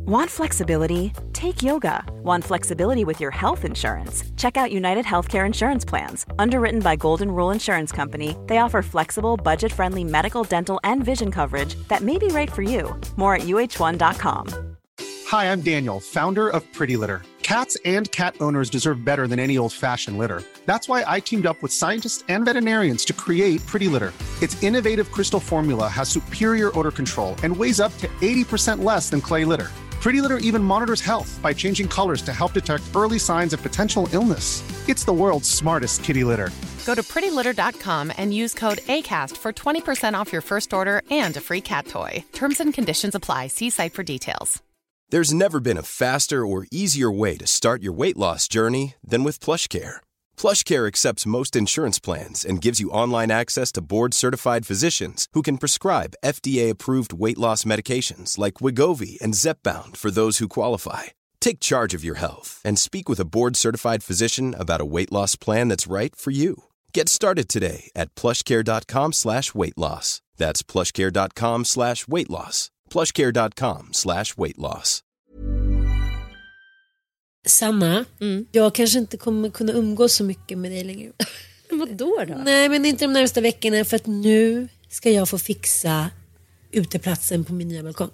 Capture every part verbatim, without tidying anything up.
Want flexibility? Take yoga. Want flexibility with your health insurance? Check out United Healthcare Insurance Plans. Underwritten by Golden Rule Insurance Company, they offer flexible, budget-friendly medical, dental, and vision coverage that may be right for you. More at U H one dot com. Hi, I'm Daniel, founder of Pretty Litter. Cats and cat owners deserve better than any old-fashioned litter. That's why I teamed up with scientists and veterinarians to create Pretty Litter. Its innovative crystal formula has superior odor control and weighs up to eighty percent less than clay litter. Pretty Litter even monitors health by changing colors to help detect early signs of potential illness. It's the world's smartest kitty litter. Go to pretty litter dot com and use code ACAST for twenty percent off your first order and a free cat toy. Terms and conditions apply. See site for details. There's never been a faster or easier way to start your weight loss journey than with PlushCare. PlushCare accepts most insurance plans and gives you online access to board-certified physicians who can prescribe F D A-approved weight loss medications like Wegovy and Zepbound for those who qualify. Take charge of your health and speak with a board-certified physician about a weight loss plan that's right for you. Get started today at plushcare.com slash weight loss. That's plushcare.com slash weight loss. plushcare.com slash weight loss. Sanna, mm. jag kanske inte kommer kunna umgås så mycket med dig längre. Vadå då? Nej, men inte de närmaste veckorna, för att nu ska jag få fixa uteplatsen på min nya balkong.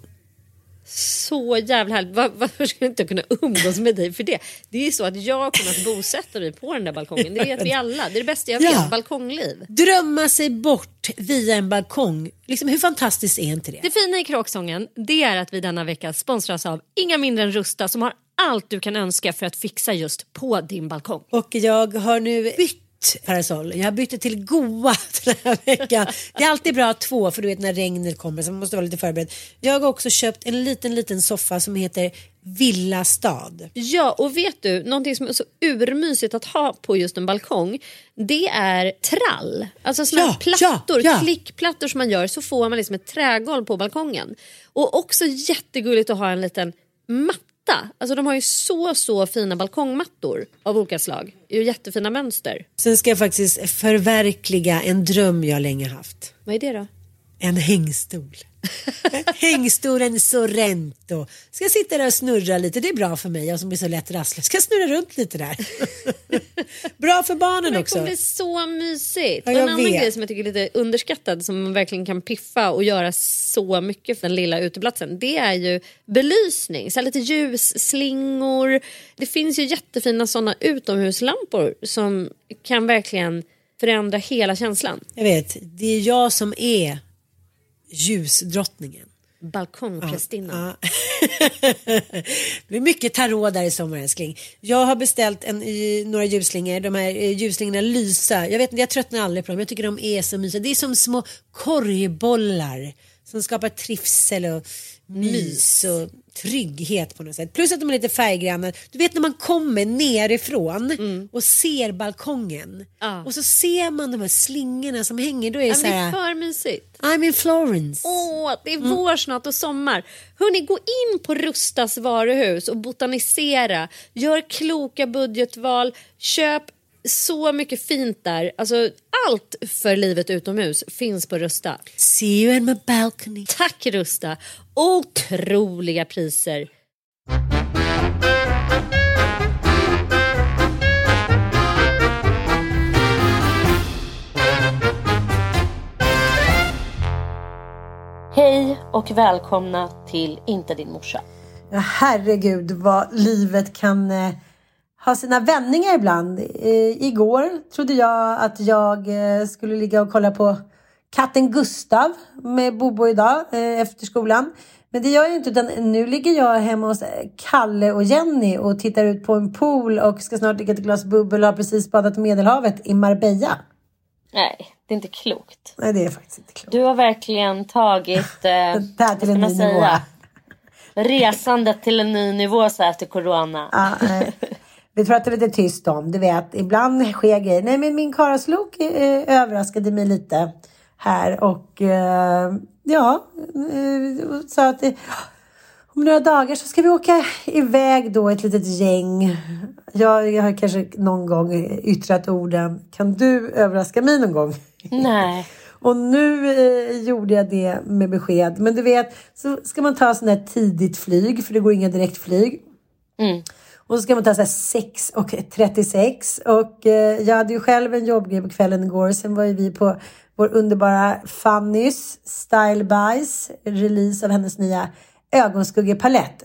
Så jävla härligt. Var, varför ska jag inte kunna umgås med dig för det? Det är ju så att jag kommer att bosätta mig på den där balkongen. Det vet vi alla. Det är det bästa jag vet, ja. Balkongliv. Drömma sig bort via en balkong. Liksom, hur fantastiskt är inte det? Det fina i Kråksången, det är att vi denna vecka sponsras av inga mindre än Rusta, som har allt du kan önska för att fixa just på din balkong. Och jag har nu bytt parasoll. Jag har bytt till goa den här veckan. Det är alltid bra två, för du vet när regnet kommer så man måste vara lite förberedd. Jag har också köpt en liten liten soffa som heter Villa Stad. Ja, och vet du, någonting som är så urmysigt att ha på just en balkong, det är trall. Alltså såna ja, plattor, ja, ja. klickplattor som man gör, så får man liksom ett trägolv på balkongen. Och också jättegulligt att ha en liten matta. Alltså de har ju så så fina balkongmattor av olika slag. Det är ju jättefina mönster. Sen ska jag faktiskt förverkliga en dröm jag länge haft. Vad är det då? En hängstol. Hängstolen Sorrento. Ska jag sitta där och snurra lite. Det är bra för mig, jag som är så lätt rasslig. Ska jag snurra runt lite där. Bra för barnen också. Det kommer bli så mysigt. Ja, och en annan vet. grej som jag tycker är lite underskattad, som man verkligen kan piffa och göra så mycket för den lilla uteplatsen, det är ju belysning. Så lite ljusslingor. Det finns ju jättefina sådana utomhuslampor som kan verkligen förändra hela känslan. Jag vet, det är jag som är ljusdrottningen. Balkongprästinnan. Ja, ja. Det blir mycket tarot där i sommar, älskling. Jag har beställt en, några ljusslingor. De här ljusslingorna lysa. Jag vet inte, jag tröttnar aldrig på dem. Jag tycker de är så mysiga. Det är som små korgbollar som skapar trivsel och mys och trygghet på något sätt. Plus att de är lite färggranna. Du vet när man kommer nerifrån mm. och ser balkongen. Ah. Och så ser man de här slingorna som hänger. Då är det, så här, det är för mysigt. I'm in Florence. Åh, det är mm. vår snart och sommar. Hörrni, gå in på Rustas varuhus och botanisera. Gör kloka budgetval. Köp så mycket fint där. Alltså allt för livet utomhus finns på Rusta. See you in my balcony. Tack Rusta. Otroliga priser. Hej och välkomna till Inte din morsa. Ja, herregud vad livet kan eh, ha sina vändningar ibland. Eh, igår trodde jag att jag eh, skulle ligga och kolla på katten Gustav med Bobo idag eh, efter skolan. Men det gör jag inte, utan nu ligger jag hemma hos Kalle och Jenny och tittar ut på en pool och ska snart dricka ett glas bubbel och har precis badat i Medelhavet i Marbella. Nej, det är inte klokt. Nej, det är faktiskt inte klokt. Du har verkligen tagit eh, det här till en ny nivå. Resandet till en ny nivå så här efter corona. Ja, nej. Vi pratar lite tyst om, du vet, ibland sker grejer. Nej, men min karaslok eh, överraskade mig lite här och eh, ja, eh, så att eh, om några dagar så ska vi åka iväg då, ett litet gäng. Jag, jag har kanske någon gång yttrat orden, kan du överraska mig någon gång? Nej. Och nu eh, gjorde jag det med besked. Men du vet, så ska man ta sån där tidigt flyg. För det går inga direktflyg. Mm. Och så ska man ta så här sex och trettiosex. Och eh, jag hade ju själv en jobbgrej på kvällen igår. Sen var ju vi på vår underbara Fannys Style Buys release av hennes nya ögonskuggepalett.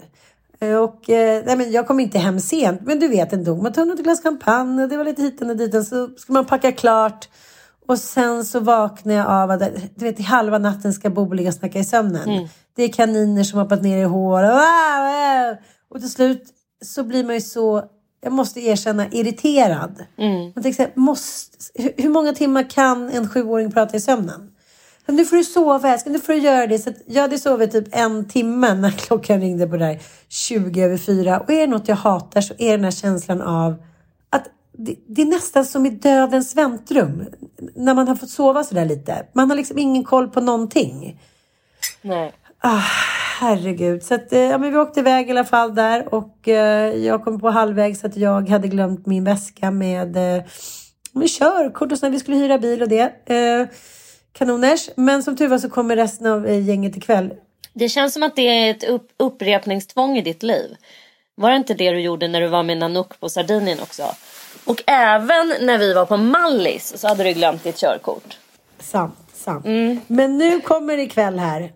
Och eh, nej, men jag kom inte hem sent. Men du vet ändå, man tar något glas champagne. Och det var lite hiten och dit. Så ska man packa klart. Och sen så vaknar jag av att du vet, i halva natten ska Bobo ligga och snacka i sömnen. Mm. Det är kaniner som har hoppat ner i hår. Och, och till slut så blir man ju så, jag måste erkänna, irriterad. Mm. Man tänker så här, måste, hur, hur många timmar kan en sjuåring prata i sömnen? Men nu får du sova, nu får du göra det. Så att jag hade sovit typ en timme när klockan ringde på där tjugo över fyra. Och är det något jag hatar så är den här känslan av att det, det är nästan som i dödens väntrum. När man har fått sova så där lite. Man har liksom ingen koll på någonting. Nej. Ah, herregud. Så att, ja, men vi åkte iväg i alla fall där. Och eh, jag kom på halvväg så att jag hade glömt min väska med, eh, med körkort. Och så när vi skulle hyra bil och det. Eh, kanoners. Men som tur var så kommer resten av eh, gänget ikväll. Det känns som att det är ett upp- upprepningstvång i ditt liv. Var det inte det du gjorde när du var med Nanook på Sardinien också? Och även när vi var på Mallis så hade du glömt ditt körkort. Sant, sant. Mm. Men nu kommer det ikväll här.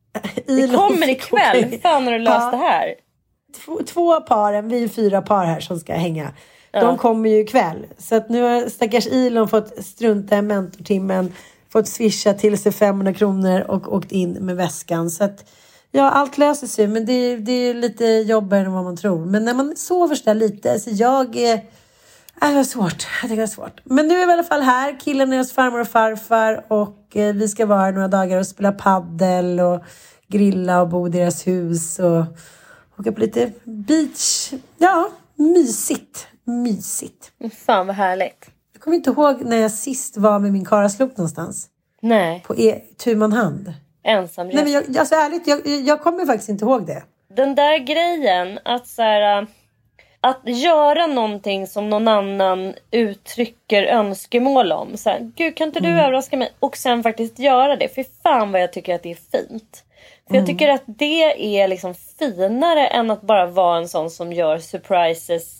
Det kommer ikväll? Hur fan har du löst ja. det här? Två, två paren, vi är fyra par här som ska hänga. Ja. De kommer ju ikväll. Så att nu har stackars Ilon fått strunta i mentortimmen. Fått swisha till sig femhundra kronor och åkt in med väskan. Så att ja, allt löser sig. Men det, det är lite jobbigare än vad man tror. Men när man sover så där lite. Så jag är... Äh, det är svårt. Jag tycker det är svårt. Men nu är vi i alla fall här. Killen är hos farmor och farfar. Och eh, vi ska vara här några dagar och spela paddel. Och grilla och bo i deras hus. Och åka på lite beach. Ja, mysigt. Mysigt. Fan vad härligt. Jag kommer inte ihåg när jag sist var med min karaslok någonstans. Nej. På e- Tuman hand. Ensam. Nej men jag, alltså ärligt, jag, jag kommer faktiskt inte ihåg det. Den där grejen att så här, att göra någonting som någon annan uttrycker önskemål om. Så här, gud kan inte du mm. överraska mig? Och sen faktiskt göra det. För fan vad jag tycker att det är fint. För mm. jag tycker att det är liksom finare än att bara vara en sån som gör surprises.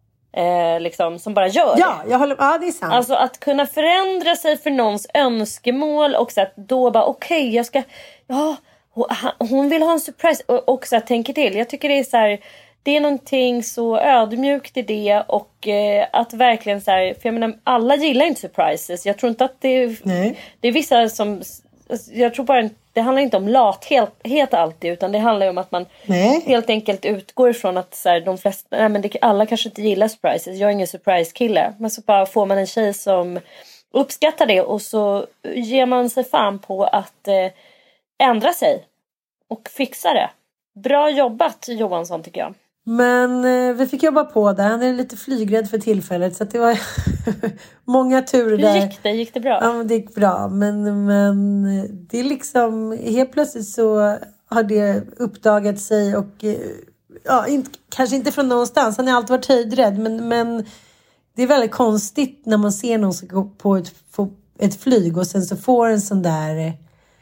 Eh, liksom, som bara gör ja, jag håller, ja, det är sant. Alltså att kunna förändra sig för någons önskemål. Och så att då bara okej okay, jag ska ja, hon vill ha en surprise. Och, och så att tänker till. Jag tycker det är så här, det är någonting så ödmjukt i det. Och eh, att verkligen så här, för jag menar alla gillar inte surprises. Jag tror inte att det är, Nej. Det är vissa som, jag tror bara det handlar inte om lathet helt alltid, utan det handlar om att man nej. helt enkelt utgår ifrån att så här, de flesta, nej men det, alla kanske inte gillar surprises. Jag är ingen surprise kille, men så bara får man en tjej som uppskattar det och så ger man sig fan på att eh, ändra sig och fixa det. Bra jobbat Johansson tycker jag. Men eh, vi fick jobba på det. Han är lite flygrädd för tillfället. Så att det var många turer där. Hur gick det? Gick det bra? Ja, men det gick bra. Men, men det är liksom... Helt plötsligt så har det uppdagat sig. Och ja, inte, kanske inte från någonstans. Han har alltid varit höjdrädd. Men, men det är väldigt konstigt när man ser någon som går på ett, ett flyg. Och sen så får en sån där...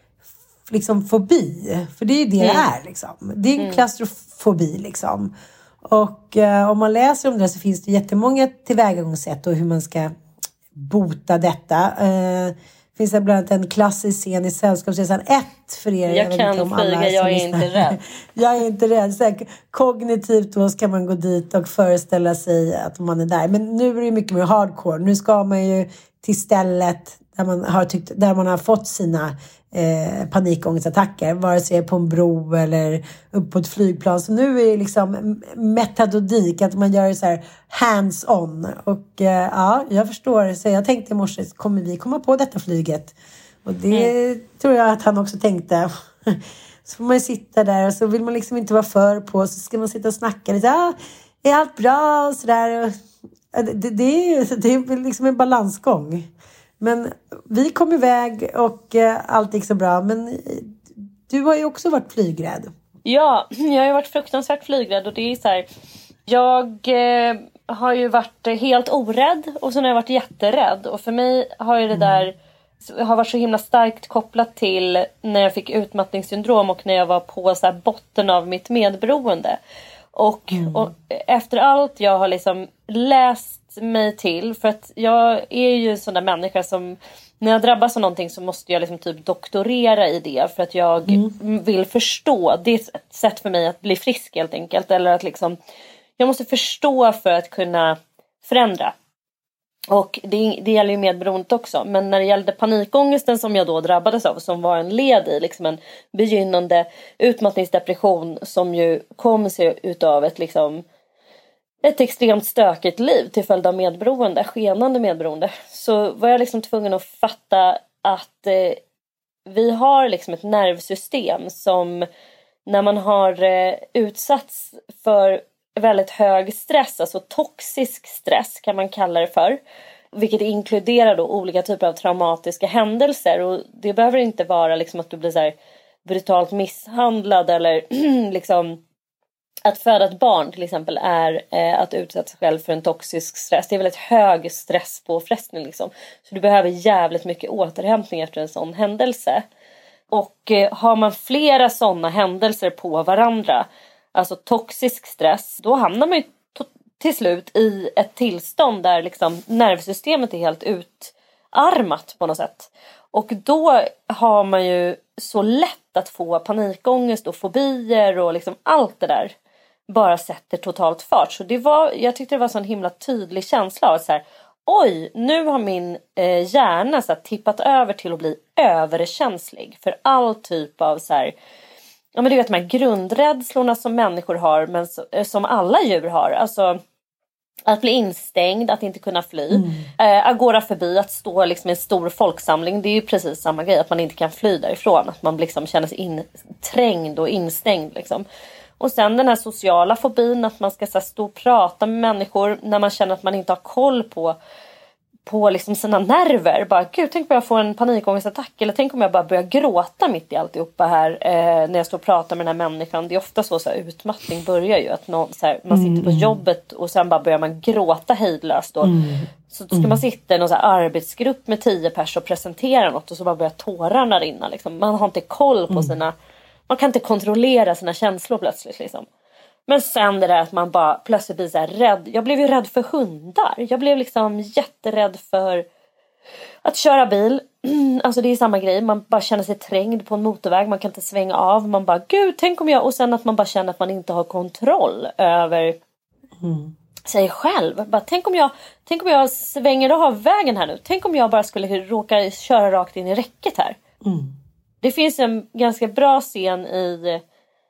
liksom fobi. För det är ju det mm. det är liksom. Det är en mm. klaustrofobi liksom. Och eh, om man läser om det så finns det jättemånga tillvägagångssätt och hur man ska bota detta. Eh, finns det bland annat en klassisk scen i Sällskapsresan ett för er. Jag, jag kan flyga, jag är lyssnar. inte rädd. Jag är inte rädd. Så här, kognitivt då ska man gå dit och föreställa sig att man är där. Men nu är det mycket mer hardcore. Nu ska man ju till stället där man har, tyckt, där man har fått sina eh, panikångestattacker. Vare sig på en bro eller upp på ett flygplan. Så nu är det liksom metodik. Att man gör det så här hands-on. Och eh, ja, jag förstår. Så jag tänkte i morse, kommer vi komma på detta flyget? Och det mm. tror jag att han också tänkte. Så får man ju sitta där och så vill man liksom inte vara för på. Så ska man sitta och snacka lite. Ja, är allt bra? Och sådär. Det, det, det är det är liksom en balansgång. Men vi kom iväg och eh, allt gick så bra. Men eh, du har ju också varit flygrädd. Ja, jag har ju varit fruktansvärt flygrädd. Och det är så här, jag eh, har ju varit helt orädd. Och så har jag varit jätterädd. Och för mig har ju det där har varit så himla starkt kopplat till när jag fick utmattningssyndrom och när jag var på så här botten av mitt medberoende. Och, mm. och efter allt jag har liksom läst mig till, för att jag är ju en sån där människa som när jag drabbas av någonting så måste jag liksom typ doktorera i det för att jag mm. vill förstå. Det är ett sätt för mig att bli frisk helt enkelt, eller att liksom jag måste förstå för att kunna förändra. Och det, det gäller ju medberoendet också. Men när det gällde panikångesten som jag då drabbades av, som var en led i liksom en begynnande utmattningsdepression som ju kom sig utav ett liksom ett extremt stökigt liv till följd av medberoende, skenande medberoende, så var jag liksom tvungen att fatta att eh, vi har liksom ett nervsystem som när man har eh, utsatts för väldigt hög stress, alltså toxisk stress kan man kalla det för, vilket inkluderar då olika typer av traumatiska händelser, och det behöver inte vara liksom att du blir så här brutalt misshandlad eller liksom att föda ett barn till exempel är eh, att utsätta sig själv för en toxisk stress. Det är väldigt hög stresspåfrestning liksom. Så du behöver jävligt mycket återhämtning efter en sån händelse. Och eh, har man flera sådana händelser på varandra, alltså toxisk stress, då hamnar man ju to- till slut i ett tillstånd där liksom nervsystemet är helt utarmat på något sätt. Och då har man ju så lätt att få panikångest och fobier och liksom allt det där bara sätter totalt fart. Så det var, jag tyckte det var så en himla tydlig känsla av så här, oj, nu har min eh, hjärna så här, tippat över till att bli överkänslig för all typ av så här, ja men du vet de här grundrädslorna som människor har, men så, som alla djur har. Alltså att bli instängd, att inte kunna fly, mm. eh, agorafobi, att stå liksom i en stor folksamling, det är ju precis samma grej, att man inte kan fly därifrån, att man liksom känner sig inträngd och instängd liksom. Och sen den här sociala fobin, att man ska så här, stå och prata med människor när man känner att man inte har koll på på liksom sina nerver. Bara, gud, tänk om jag får en panikångestattack, eller tänk om jag bara börjar gråta mitt i alltihopa här eh, när jag står och pratar med den här människan. Det är ofta så, så här, utmattning börjar ju att någon, så här, man sitter på jobbet och sen bara börjar man gråta hejdlöst då. Mm. Så då ska mm. man sitta i någon så här arbetsgrupp med tio personer och presentera något och så bara börjar tårarna rinna liksom. Man har inte koll på mm. sina, man kan inte kontrollera sina känslor plötsligt liksom. Men sen det där att man bara plötsligt blir så här rädd. Jag blev ju rädd för hundar. Jag blev liksom jätterädd för att köra bil. Alltså det är samma grej. Man bara känner sig trängd på en motorväg. Man kan inte svänga av. Man bara, gud, tänk om jag... Och sen att man bara känner att man inte har kontroll över mm. sig själv. Bara, tänk om jag tänk om jag svänger av vägen här nu. Tänk om jag bara skulle råka köra rakt in i räcket här. Mm. Det finns en ganska bra scen i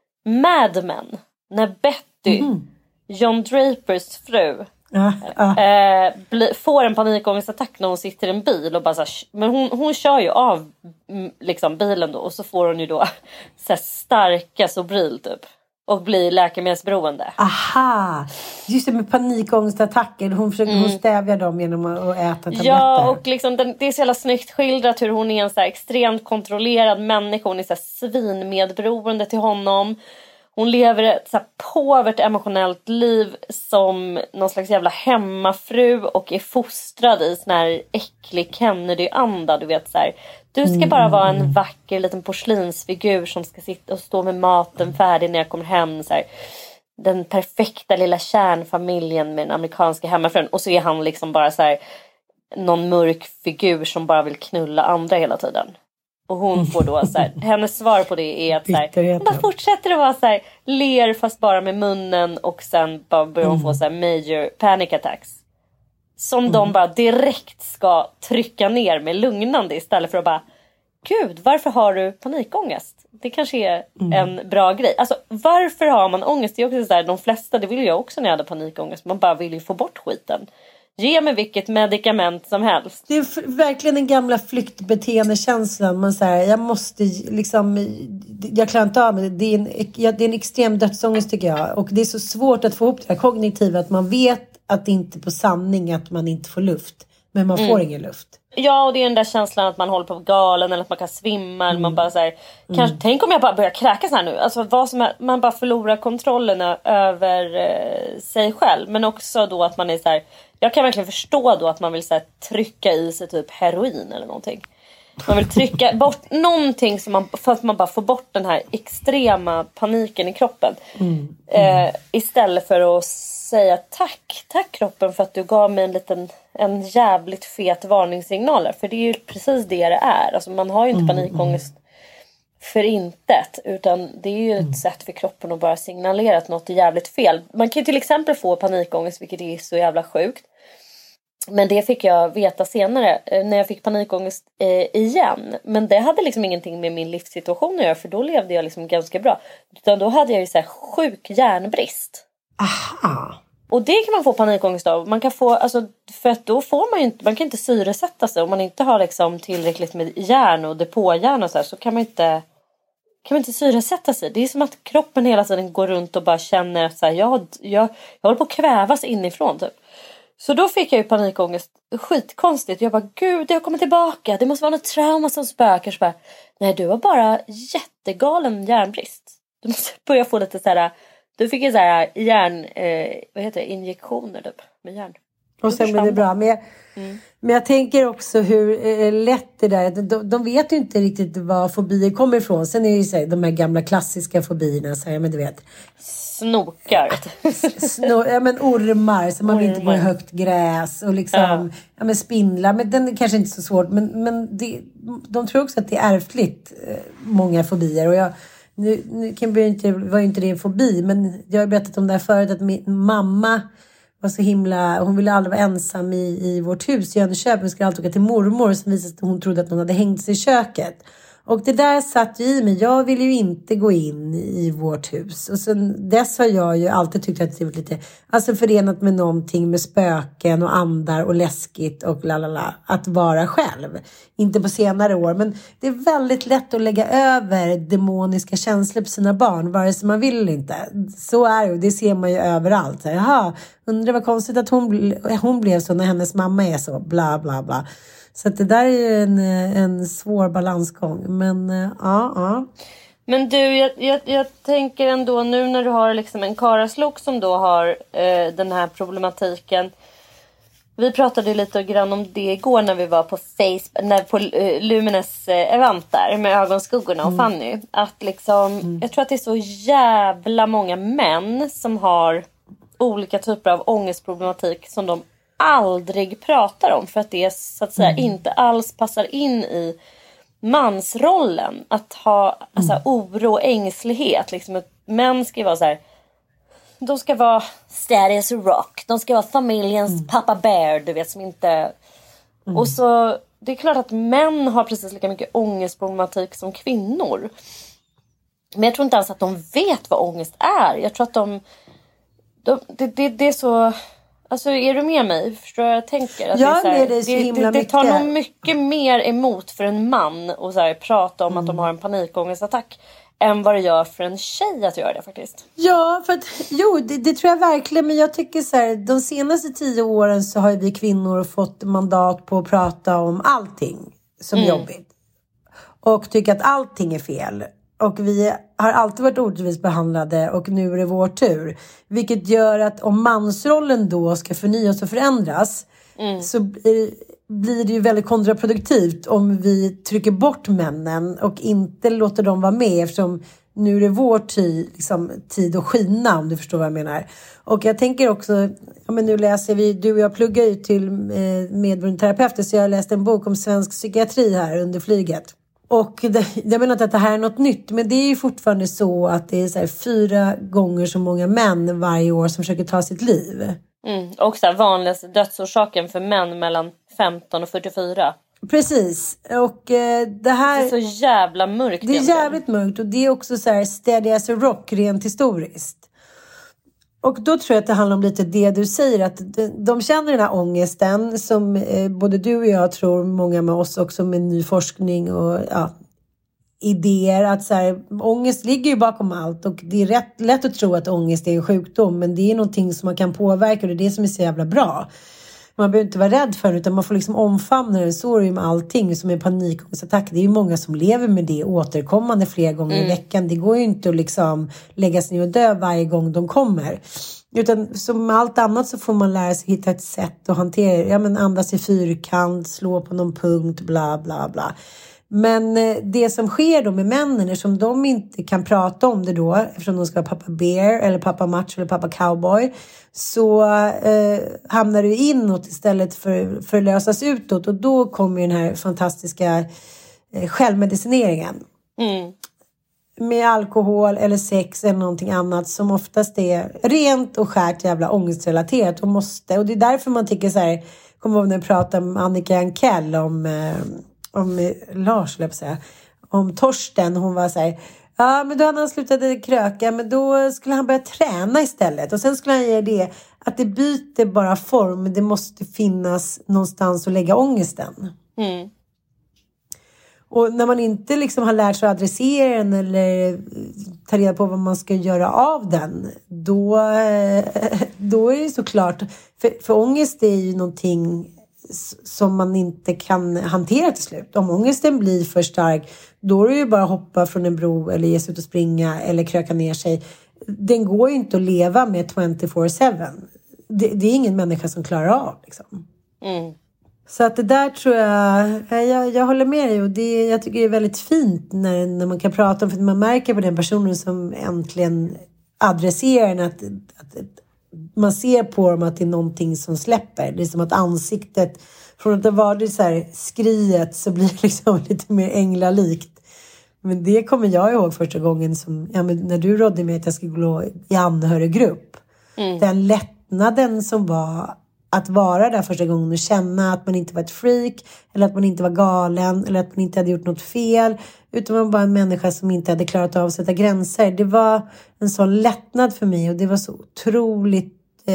Mad Men. När Betty, mm. John Drapers fru, ah, ah. Eh, bli, får en panikångestattack när hon sitter i en bil. Och bara så här, men hon, hon kör ju av liksom, bilen då. Och så får hon ju då så här, starka Sobril typ. Och blir läkemedelsberoende. Aha, just det med panikångestattacker. Hon försöker mm. hon stävja dem genom att äta tabletter. Ja, och liksom, den, det är så jävla snyggt skildrat hur hon är en så här, extremt kontrollerad människa. Hon är så här, svinmedberoende till honom. Hon lever ett så här påvert emotionellt liv som någon slags jävla hemmafru och är fostrad i sån här äcklig Kennedy-anda. Du vet så här, du ska bara vara en vacker liten porslinsfigur som ska sitta och stå med maten färdig när jag kommer hem. Så här, den perfekta lilla kärnfamiljen med den amerikanska hemmafrun. Och så är han liksom bara så här, någon mörk figur som bara vill knulla andra hela tiden. Och hon får då så här, hennes svar på det är att så här, hon bara fortsätter att vara så här, ler fast bara med munnen, och sen bara börjar hon mm. få så här major panic attacks. Som mm. de bara direkt ska trycka ner med lugnande istället för att bara, gud, varför har du panikångest? Det kanske är mm. en bra grej. Alltså, varför har man ångest? Det är också så här, de flesta, det vill jag också när jag hade panikångest. Man bara vill ju få bort skiten. Ge mig vilket medicament som helst. Det är verkligen den gamla flyktbeteendekänslan. Man säger, jag måste liksom, jag klarar inte av det. Det är en, det är en extrem dödsångest tycker jag. Och det är så svårt att få ihop det här kognitiva. Att man vet att det inte är på sanning att man inte får luft. Men man får mm. ingen luft. Ja, och det är den där känslan att man håller på galen eller att man kan svimma. Mm. Eller man bara säger, kanske, mm. tänk om jag bara börjar kräkas här nu. Alltså vad som är, man bara förlorar kontrollen över eh, sig själv. Men också då att man är så här, jag kan verkligen förstå då att man vill så här, trycka i sig typ heroin eller någonting. Man vill trycka bort någonting som man, för att man bara får bort den här extrema paniken i kroppen. Mm. Mm. Eh, istället för att säga tack, tack kroppen för att du gav mig en liten, en jävligt fet varningssignal. För det är ju precis det det är. Alltså man har ju inte mm. panikångest för intet, utan det är ju ett mm. sätt för kroppen att bara signalera att något är jävligt fel. Man kan ju till exempel få panikångest, vilket är så jävla sjukt. Men det fick jag veta senare när jag fick panikångest eh, igen. Men det hade liksom ingenting med min livssituation att göra, för då levde jag liksom ganska bra. Utan då hade jag ju så här sjuk hjärnbrist. Aha. Och det kan man få panikångest av. Man kan få, alltså, för att då får man ju inte, man kan inte syresätta sig. Om man inte har liksom tillräckligt med järn och depåjärn och så här, så kan man inte, kan man inte syresätta sig. Det är som att kroppen hela tiden går runt och bara känner att så här, jag, jag, jag håller på att kvävas inifrån typ. Så då fick jag ju panikångest. Skitkonstigt. Jag bara, gud, jag kommer tillbaka. Det måste vara något trauma som spökar. Så bara, nej, du har bara jättegalen järnbrist. Du måste börja få lite så här. Du fick ju så här järn, eh, vad heter det, injektioner typ, med järn. Och sen blir det bra. Men jag, mm. men jag tänker också hur eh, lätt det där. De, de vet ju inte riktigt var fobier kommer ifrån. Sen är det ju så här, de här gamla klassiska fobierna. Så här, men du vet. Snokar. Snor, ja, men ormar. Så man vill inte gå i högt gräs. Och liksom, ja. Ja, men spindlar. Men den är kanske inte så svårt. Men, men det, de tror också att det är ärftligt. Eh, många fobier. Och jag... Nu, nu kan jag inte, var ju inte det en fobi, men jag har berättat om det här förut, att min mamma var så himla, hon ville aldrig vara ensam i, i vårt hus i Jönköping. Hon skulle alltid åka till mormor, som visade att hon trodde att någon hade hängt sig i köket. Och det där satt ju i mig. Jag ville ju inte gå in i vårt hus. Och sen dess har jag ju alltid tyckt att det var lite, alltså förenat med någonting med spöken och andar och läskigt och lalala, att vara själv. Inte på senare år, men det är väldigt lätt att lägga över demoniska känslor på sina barn, vare sig man vill eller inte. Så är det, det ser man ju överallt. Så, jaha, undrar vad konstigt att hon, hon blev så när hennes mamma är så, bla bla bla. Så att det där är ju en, en svår balansgång. Men ja, ja. Men du, jag, jag, jag tänker ändå nu när du har liksom en karaslok som då har eh, den här problematiken. Vi pratade lite grann om det igår när vi var på Facebook, när på uh, Lumines uh, event där med ögonskuggorna och mm. Fanny. Att liksom, mm. jag tror att det är så jävla många män som har olika typer av ångestproblematik som de aldrig pratar om, för att det så att säga mm. inte alls passar in i mansrollen att ha alltså, mm. oro och ängslighet. Liksom, att män ska vara så här, de ska vara steady as a rock, de ska vara familjens mm. pappa bear, du vet, som inte mm. och så det är klart att män har precis lika mycket ångestproblematik som kvinnor, men jag tror inte alls att de vet vad ångest är. Jag tror att de, de det, det, det är så. Alltså, är du med mig? Förstår jag jag tänker? Att ja, det, är så här, det, är så det, himla det, det tar mycket. nog mycket mer emot för en man att så här, prata om mm. att de har en panikångestattack än vad det gör för en tjej att göra det faktiskt. Ja, för att, jo, det, det tror jag verkligen. Men jag tycker så här, de senaste tio åren så har vi kvinnor fått mandat på att prata om allting som mm. är jobbigt. Och tycker att allting är fel. Och vi har alltid varit orättvist behandlade och nu är det vår tur. Vilket gör att om mansrollen då ska förnyas och förändras mm. så blir det ju väldigt kontraproduktivt om vi trycker bort männen och inte låter dem vara med, eftersom nu är det vår tid, liksom, tid att skina, om du förstår vad jag menar. Och jag tänker också, ja, men nu läser vi, du och jag pluggar ut till eh, medborgarterapeuter, så jag har läst en bok om svensk psykiatri här under flyget. Och det, jag menar inte att det här är något nytt, men det är ju fortfarande så att det är så här fyra gånger så många män varje år som försöker ta sitt liv. Mm, och så här, vanligaste dödsorsaken för män mellan femton och fyrtiofyra. Precis. Och eh, det här... Det är så jävla mörkt. Det är egentligen jävligt mörkt, och det är också så här steady as a rock rent historiskt. Och då tror jag att det handlar om lite det du säger, att de känner den här ångesten som eh, både du och jag tror, många med oss också med ny forskning och ja, idéer, att så här, ångest ligger ju bakom allt, och det är rätt lätt att tro att ångest är en sjukdom, men det är någonting som man kan påverka, och det är det som är så jävla bra. Man behöver inte vara rädd för det, utan man får liksom omfamna det. Så är det med allting som är panikångestattack. Det är ju många som lever med det återkommande flera gånger mm. i veckan. Det går ju inte att liksom lägga sig ner och dö varje gång de kommer. Utan som allt annat så får man lära sig hitta ett sätt att hantera det. Ja, men andas i fyrkant, slå på någon punkt, bla bla bla. Men det som sker då med männen är som de inte kan prata om det då, eftersom de ska vara pappa bear eller pappa macho eller pappa cowboy, så eh, hamnar du inåt istället för, för att lösas utåt. Och då kommer den här fantastiska eh, självmedicineringen. Mm. Med alkohol eller sex eller någonting annat som oftast är rent och skärt jävla ångestrelaterat och måste. Och det är därför man tycker så här, kommer ihåg när jag pratade med Annika Ankell om... Eh, om Lars, jag säga, om Torsten, hon var så här, ja men då hade han slutat kröka, men då skulle han börja träna istället, och sen skulle han göra det, att det byter bara form, det måste finnas någonstans att lägga ångesten. Mm. Och när man inte liksom har lärt sig att adressera den eller ta reda på vad man ska göra av den, då, då är det såklart, för, för ångest är ju någonting som man inte kan hantera till slut. Om ångesten blir för stark, då är det ju bara att hoppa från en bro eller ge sig ut och springa eller kröka ner sig. Den går ju inte att leva med tjugofyra sju. Det, det är ingen människa som klarar av liksom. Mm. Så att det där tror jag, jag, jag håller med dig, och det, jag tycker det är väldigt fint när, när man kan prata om, för man märker på den personen som äntligen adresserar den att, att man ser på dem att det är någonting som släpper. Det är som att ansiktet, från att det var det så här skriet, så blir det liksom lite mer änglalikt. Men det kommer jag ihåg första gången som, ja, men när du rådde mig att jag skulle gå i anhöriggrupp. Mm. Den lättnaden som var att vara där första gången och känna att man inte var ett freak, eller att man inte var galen, eller att man inte hade gjort något fel, utan man var bara en människa som inte hade klarat av att sätta gränser. Det var en sån lättnad för mig, och det var så otroligt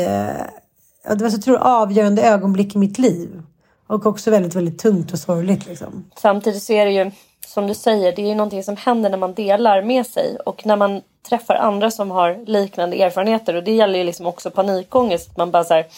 eh, det var så otroligt avgörande ögonblick i mitt liv, och också väldigt, väldigt tungt och sorgligt liksom. Samtidigt så är det ju, som du säger, det är ju någonting som händer när man delar med sig, och när man träffar andra som har liknande erfarenheter, och det gäller ju liksom också panikångest. Man bara så här,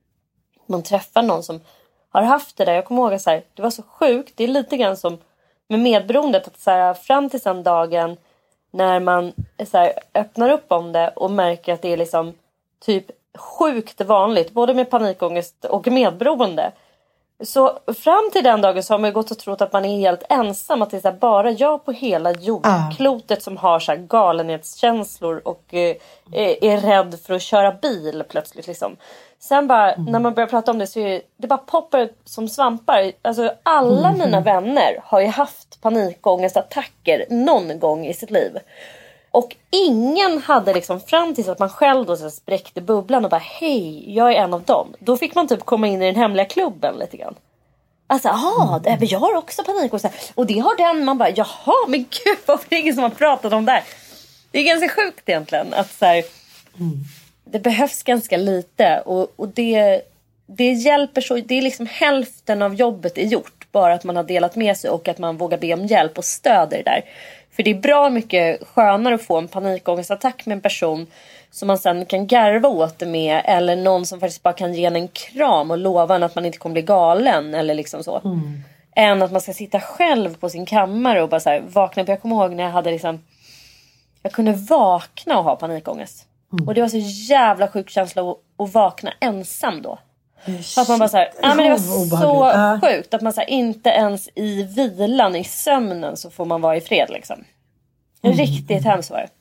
man träffar någon som har haft det där. Jag kommer ihåg att så här, det var så sjukt. Det är lite grann som med medberoendet, att så här, fram till den dagen när man så här, öppnar upp om det och märker att det är liksom typ sjukt vanligt, både med panikångest och medberoende. Så fram till den dagen så har man ju gått och trott att man är helt ensam, att det är så här, bara jag på hela jordklotet uh. som har så här galenhetskänslor och eh, är rädd för att köra bil plötsligt liksom. Sen bara, mm. när man börjar prata om det, så är det, det bara poppar som svampar. Alltså alla mm. mina vänner har ju haft panikångestattacker någon gång i sitt liv. Och ingen hade liksom, fram tills att man själv då så spräckte bubblan och bara, hej, jag är en av dem. Då fick man typ komma in i den hemliga klubben lite grann. Alltså, jaha, mm. jag har också panikångest. Och det har den, man bara, jaha, men gud, varför är det ingen som har pratat om det här? Det är ganska sjukt egentligen att så här, mm. det behövs ganska lite, och, och det, det hjälper så, det är liksom hälften av jobbet är gjort, bara att man har delat med sig och att man vågar be om hjälp och stöd det där. För det är bra mycket skönare att få en panikångestattack med en person som man sen kan garva åt det med, eller någon som faktiskt bara kan ge en en kram och lova en att man inte kommer bli galen eller liksom så. Mm. Än att man ska sitta själv på sin kammare och bara så här, vakna upp. Jag kommer ihåg när jag hade liksom, jag kunde vakna och ha panikångest. Mm. Och det var så jävla sjuk känsla att, att vakna ensam då. För att man bara så här, ja, men det var så sjukt att man så här, inte ens i vilan, i sömnen, så får man vara i fred liksom. Mm. Riktigt hemskt var det.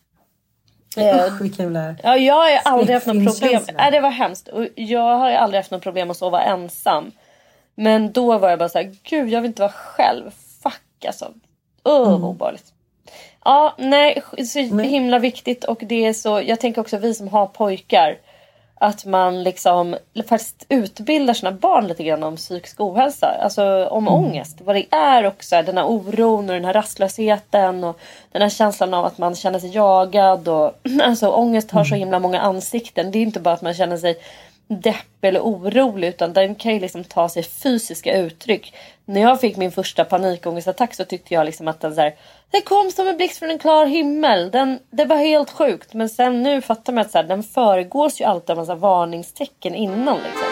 Usch, vilken jävla... Ja, jag har aldrig haft något problem. Nej, det var hemskt. Och jag har aldrig haft något problem att sova ensam. Men då var jag bara så här, gud, jag vill inte vara själv. Fuck alltså. Öh, mm. obehagligt. Ja, nej, så himla viktigt. Och det är så, jag tänker också vi som har pojkar, att man liksom faktiskt utbildar sina barn lite grann om psykisk ohälsa. Alltså om mm. ångest. Vad det är också. Den här oron och den här rastlösheten. Och den här känslan av att man känner sig jagad. Och, alltså ångest har så himla många ansikten. Det är inte bara att man känner sig depp eller orolig. Utan den kan ju liksom ta sig fysiska uttryck. När jag fick min första panikångestattack så tyckte jag liksom att den så här, det kom som en blixt från en klar himmel. Den, det var helt sjukt. Men sen nu fattar man att så här, den föregås ju alltid av en massa varningstecken innan liksom.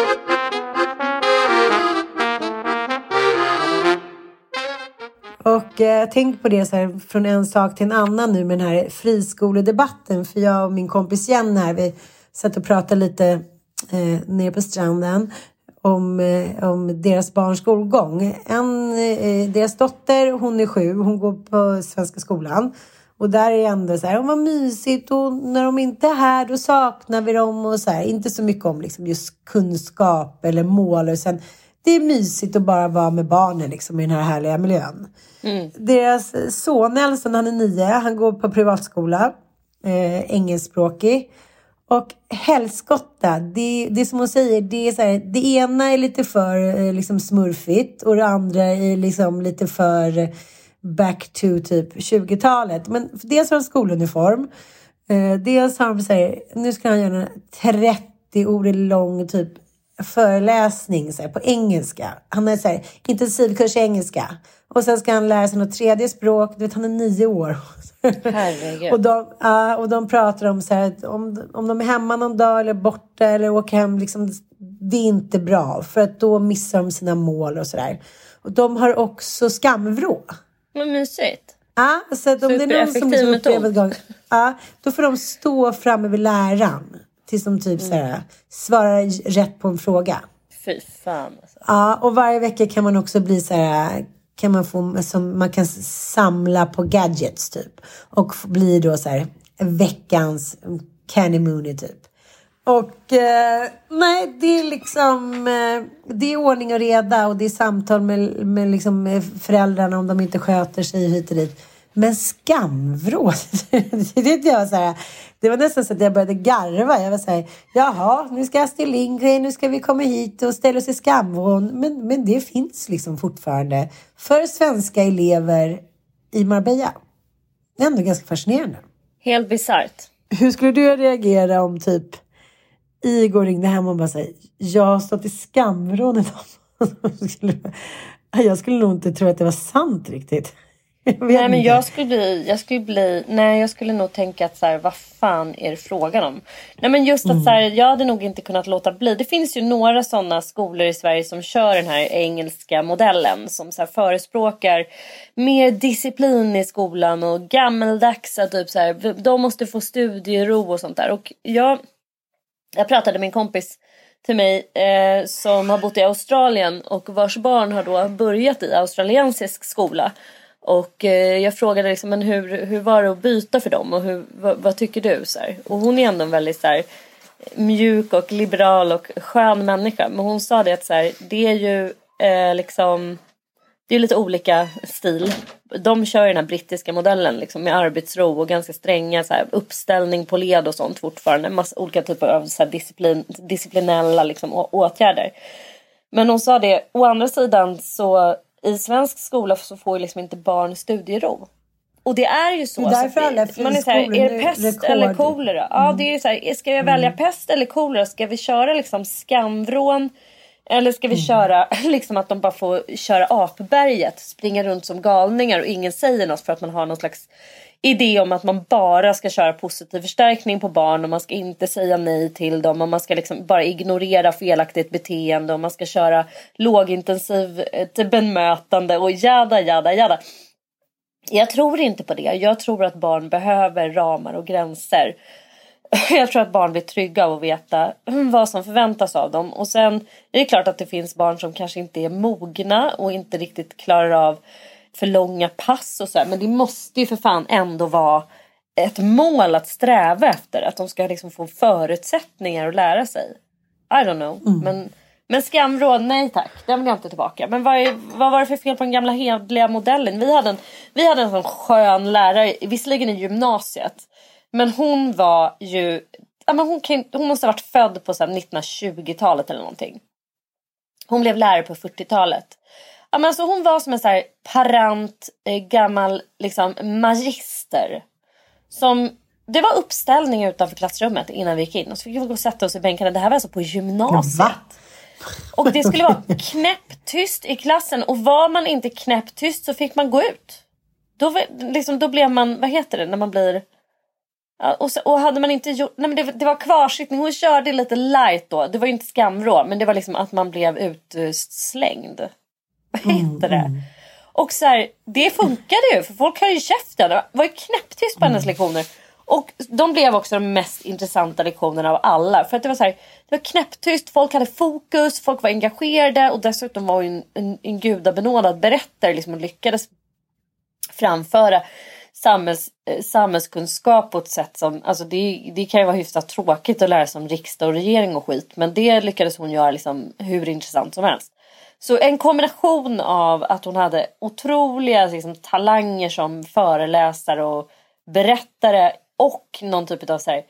Och eh, tänk på det så här, från en sak till en annan nu med den här friskoledebatten. För jag och min kompis Jen här, vi satt och pratade lite eh, nere på stranden om, eh, om deras barns skolgång. En, eh, deras dotter, hon är sju, hon går på Svenska skolan. Och där är ändå så här, vad mysigt, och när de inte är här då saknar vi dem och så här. Inte så mycket om liksom just kunskap eller mål. Och sen, det är mysigt att bara vara med barnen liksom, i den här härliga miljön. Mm. Deras son Nelson, han är nio, han går på privatskola, eh, engelskspråkig. Och helskotta, det, det som hon säger, det är så här, det ena är lite för eh, liksom smurfigt och det andra är liksom lite för back to typ tjugotalet. Men dels har de skoluniform, eh, dels har de så här, nu ska han göra en trettio ord lång typ föreläsning så här, på engelska. Han är så här, intensivkurs i engelska. Och sen ska han lära sig något tredje språk. Du vet, han är nio år. Herregud. och, de, uh, och de pratar om så här, om, om de är hemma någon dag eller borta eller åker hem. Liksom, det är inte bra. För att då missar de sina mål och sådär. Och de har också skamvrå. Vad mysigt. Ja, uh, så att om det är någon som liksom upplever gång, uh, då får de stå framme vid läraren. Tills de typ mm. så här, svarar rätt på en fråga. Fy fan. Alltså. Ja, och varje vecka kan man också bli så här, kan man få, som man kan samla på gadgets typ. Och bli då så här, veckans Candy Mooney typ. Och eh, nej, det är liksom, eh, det är ordning och reda. Och det är samtal med, med, liksom, med föräldrarna om de inte sköter sig hit och dit. Men skamvrå, det, jag så här, det var nästan så att jag började garva. Jag var så här, jaha, nu ska Astrid Lindgren, nu ska vi komma hit och ställa oss i skamvrån. Men, men det finns liksom fortfarande för svenska elever i Marbella. Det är ändå ganska fascinerande. Helt bizarrt. Hur skulle du reagera om typ Igor ringde hem och bara säger, jag har stått i skamvrån idag. Jag skulle nog inte tro att det var sant riktigt. Nej, men jag skulle bli, jag skulle bli, nej jag skulle nog tänka att så här, vad fan är det frågan om? Nej, men just att mm. så här, jag hade nog inte kunnat låta bli. Det finns ju några sådana skolor i Sverige som kör den här engelska modellen, som så här förespråkar mer disciplin i skolan och gammeldags, typ så här, de måste få studiero och sånt där. Och jag, jag pratade med en kompis till mig eh, som har bott i Australien och vars barn har då börjat i australiensisk skola. Och eh, jag frågade liksom, men hur, hur var det att byta för dem? Och hur, vad, vad tycker du? Så här? Och hon är ändå en väldigt så här, mjuk och liberal och skön människa. Men hon sa det att så här, det är ju eh, liksom, det är lite olika stil. De kör den här brittiska modellen liksom, med arbetsro och ganska stränga så här, uppställning på led och sånt fortfarande. Massa olika typer av så här, disciplin, disciplinella liksom, å, åtgärder. Men hon sa det, å andra sidan så i svensk skola så får ju liksom inte barn studiero. Och det är ju så. Det är därför så alla det, man är så här, är det pest rekord. Eller kolera? Ja, mm. det är ju så här, ska jag välja mm. pest eller kolera? Ska vi köra liksom skamvrån? Eller ska vi mm. köra liksom att de bara får köra apberget, springa runt som galningar och ingen säger något för att man har någon slags idé om att man bara ska köra positiv förstärkning på barn och man ska inte säga nej till dem och man ska liksom bara ignorera felaktigt beteende och man ska köra lågintensiv bemötande och jada, jada, jada. Jag tror inte på det. Jag tror att barn behöver ramar och gränser. Jag tror att barn blir trygga av att veta vad som förväntas av dem. Och sen är det klart att det finns barn som kanske inte är mogna och inte riktigt klarar av för långa pass och så här. Men det måste ju för fan ändå vara ett mål att sträva efter. Att de ska liksom få förutsättningar att lära sig. I don't know. Mm. Men, men skamråd, nej tack. Den vill jag inte tillbaka. Men vad, är, vad var det för fel på den gamla hedliga modellen? Vi hade en, vi hade en sån skön lärare, visserligen i gymnasiet. Men hon var ju, ja, men hon, kan, hon måste ha varit född på så här, nittonhundratjugotalet eller någonting. Hon blev lärare på fyrtiotalet. Ja, men alltså, hon var som en så här parant, eh, gammal liksom, magister. Som, det var uppställning utanför klassrummet innan vi gick in. Och så fick vi gå och sätta oss i bänkarna. Det här var alltså på gymnasiet. Va? Och det skulle vara knäpptyst i klassen. Och var man inte knäpptyst så fick man gå ut. Då, liksom, då blev man, vad heter det när man blir... Ja, och, så, och hade man inte gjort, nej men det, det var kvarsittning. Hon körde lite light då. Det var ju inte skamvrå, men det var liksom att man blev utslängd. Vad heter det? Mm. Och så här, det funkade ju, för folk har ju käften. Det var ju knäpptyst på hennes mm. lektioner. Och de blev också de mest intressanta lektionerna av alla. För att det var så här, det var knäpptyst, folk hade fokus, folk var engagerade. Och dessutom var ju en, en, en gudabenådad berättare liksom, och lyckades framföra samhälls, eh, samhällskunskap på ett sätt som, alltså det, det kan ju vara hyfsat tråkigt att lära sig om riksdag och regering och skit. Men det lyckades hon göra liksom hur intressant som helst. Så en kombination av att hon hade otroliga liksom, talanger som föreläsare och berättare och någon typ av så här,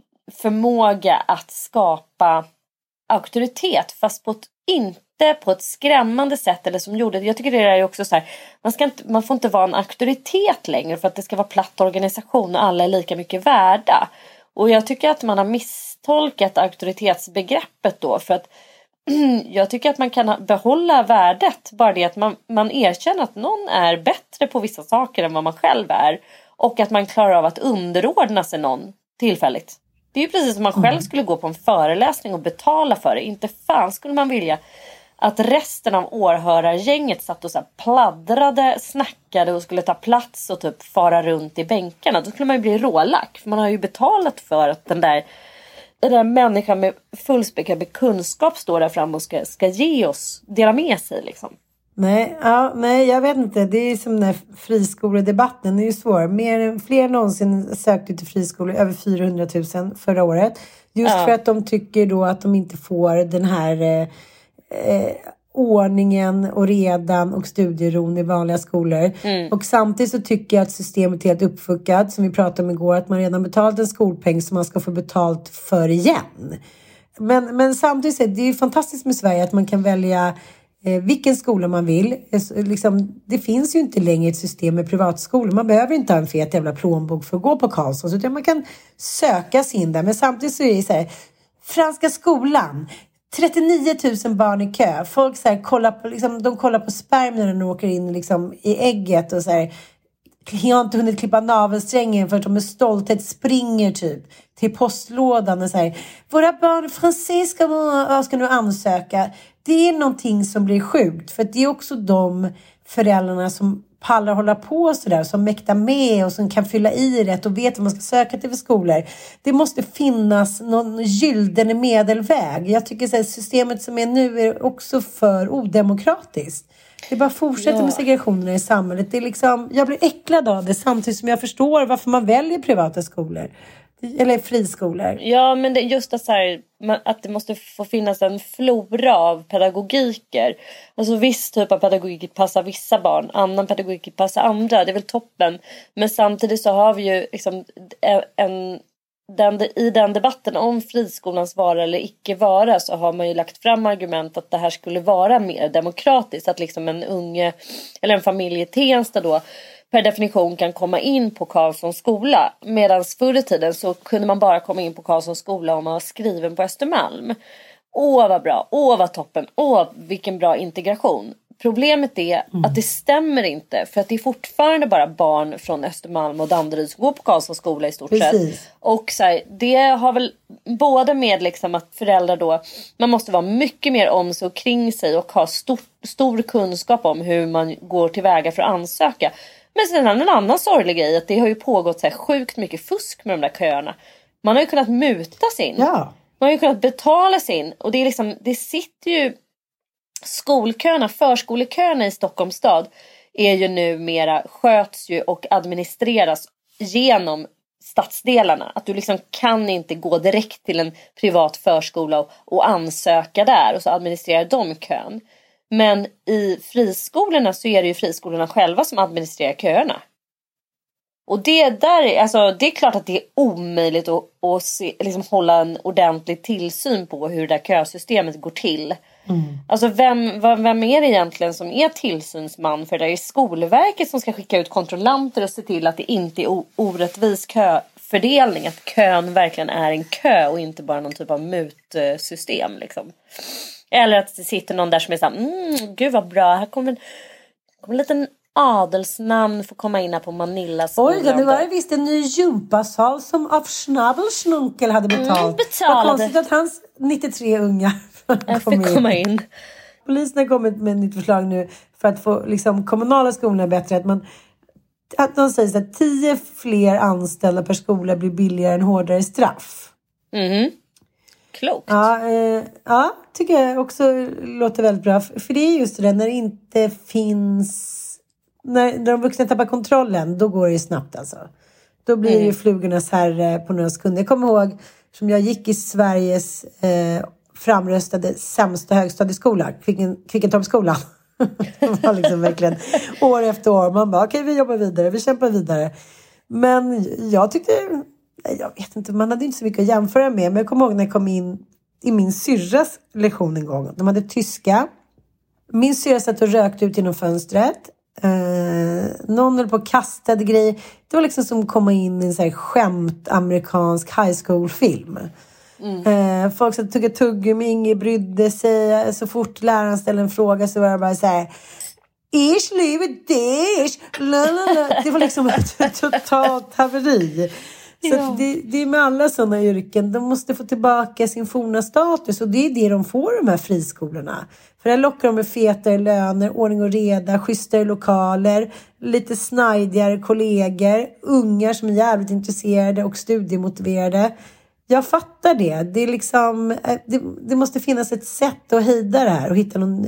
förmåga att skapa auktoritet fast på ett, inte på ett skrämmande sätt eller som gjorde. Jag tycker det är också så här, man, ska inte, man får inte vara en auktoritet längre för att det ska vara platt organisation och alla är lika mycket värda. Och jag tycker att man har misstolkat auktoritetsbegreppet då, för att jag tycker att man kan behålla värdet, bara det att man, man erkänner att någon är bättre på vissa saker än vad man själv är och att man klarar av att underordna sig någon tillfälligt. Det är ju precis som man själv skulle gå på en föreläsning och betala för det. Inte fan skulle man vilja att resten av åhörargänget satt och så här pladdrade, snackade och skulle ta plats och typ fara runt i bänkarna. Då skulle man ju bli rålack, för man har ju betalat för att den där Den där människan med fullspäckad kunskap står där fram och ska, ska ge oss, dela med sig liksom. Nej, ja, nej, jag vet inte. Det är som den här friskoledebatten. Det är ju svår. Mer, fler någonsin sökte till friskolor, över fyrahundratusen förra året. Just ja. För att de tycker då att de inte får den här eh, ordningen och redan och studieron i vanliga skolor. Mm. Och samtidigt så tycker jag att systemet är helt uppfuckat, som vi pratade om igår, att man redan betalat en skolpeng som man ska få betalt för igen. Men, men samtidigt så är det ju fantastiskt med Sverige att man kan välja eh, vilken skola man vill. Liksom, det finns ju inte längre ett system med privatskolor. Man behöver inte ha en fet jävla plånbok för att gå på Karlsson, utan man kan söka sig in där. Men samtidigt så är det så här, Franska skolan, trettionio tusen barn i kö. Folk så här, kollar på, liksom, de kollar på sperm när de åker in liksom, i ägget och så här, jag har inte hunnit klippa navelsträngen för att de med stolthet springer typ till postlådan och så här, våra barn fransiska ska, ska nu ansöka. Det är någonting som blir sjukt, för att det är också de föräldrarna som pallar hålla på så där, som mäktar med och som kan fylla i rätt och vet vad man ska söka till för skolor. Det måste finnas någon gyllene medelväg. Jag tycker så här, systemet som är nu är också för odemokratiskt. Det bara fortsätter ja. med segregationen i samhället. Det är liksom, jag blir äcklad av det samtidigt som jag förstår varför man väljer privata skolor. Eller friskolor. Ja, men det, just att, så här, att det måste få finnas en flora av pedagogiker. Alltså viss typ av pedagogik passar vissa barn, annan pedagogik passar andra. Det är väl toppen. Men samtidigt så har vi ju liksom en, den, i den debatten om friskolans vara eller icke vara, så har man ju lagt fram argument att det här skulle vara mer demokratiskt. Att liksom en unge eller en familj i Tensta då per definition kan komma in på Karlssons skola. Medan förr i tiden så kunde man bara komma in på Karlssons skola om man var skriven på Östermalm. Åh vad bra, åh vad toppen, åh vilken bra integration. Problemet är mm. att det stämmer inte. För att det är fortfarande bara barn från Östermalm och Danderyd som går på Karlssons skola i stort Precis. sett. Och så här, det har väl både med liksom att föräldrar då, man måste vara mycket mer om sig och kring sig och ha stor, stor kunskap om hur man går tillväga för att ansöka. Men sen en annan sorglig grej, att det har ju pågått så här sjukt mycket fusk med de där köerna. Man har ju kunnat muta sin. Ja. Man har ju kunnat betala sin. Och det är liksom, det sitter ju skolköerna, förskoleköerna i Stockholms stad är ju numera, sköts ju och administreras genom stadsdelarna. Att du liksom kan inte gå direkt till en privat förskola och, och ansöka där och så administrerar de kön. Men i friskolorna så är det ju friskolorna själva som administrerar köerna. Och det där, alltså det är klart att det är omöjligt att, att se, liksom hålla en ordentlig tillsyn på hur det där kösystemet går till. Mm. Alltså vem, vem är det egentligen som är tillsynsman? För det är Skolverket som ska skicka ut kontrollanter och se till att det inte är orättvis köfördelning. Att kön verkligen är en kö och inte bara någon typ av mutsystem liksom. Eller att det sitter någon där som är så här, mm, gud vad bra, här kommer, kommer en liten adelsnamn få komma in här på Manilla skolan. Oj, det var ju visst en ny gympasal som av Schnabelschnunkel hade betalt. Mm, betalade. Vad konstigt att hans nittiotre unga jag fick in. komma in. Polisen har kommit med ett nytt förslag nu för att få liksom, kommunala skolorna bättre. Att, man, att de säger att tio fler anställda per skola blir billigare än hårdare straff. Mm. Klokt. Ja, eh, ja, tycker jag också låter väldigt bra. För det är just det, när det inte finns... När, när de vuxna tappar kontrollen, då går det ju snabbt alltså. Då blir mm. ju flugornas herre på några sekunder. Jag kommer ihåg, som jag gick i Sveriges eh, framröstade sämsta högstadieskola, Kvickentorpsskolan. Det var liksom verkligen år efter år. Man bara, okej, okay, vi jobbar vidare, vi kämpar vidare. Men jag tyckte... Jag vet inte, man hade inte så mycket att jämföra med. Men jag kommer ihåg när jag kom in i min syrras lektion en gång. De hade tyska. Min syrra satt och rökte ut genom fönstret. Eh, någon höll på och kastade grejer. Det var liksom som att komma in i en så här skämt amerikansk high school film. Mm. Eh, folk som tog ett tuggummi, ingen brydde sig. Så fort läraren ställde en fråga så var det bara så här... Ich liebe dich! Det var liksom ett totalt haveri. Så ja. det, det är med alla sådana yrken. De måste få tillbaka sin forna status. Och det är det de får, de här friskolorna. För där lockar de med fetare löner, ordning och reda, schysstare lokaler, lite snajdigare kollegor, ungar som är jävligt intresserade och studiemotiverade. Jag fattar det. Det, är liksom, det, det måste finnas ett sätt att hejda det här och hitta någon...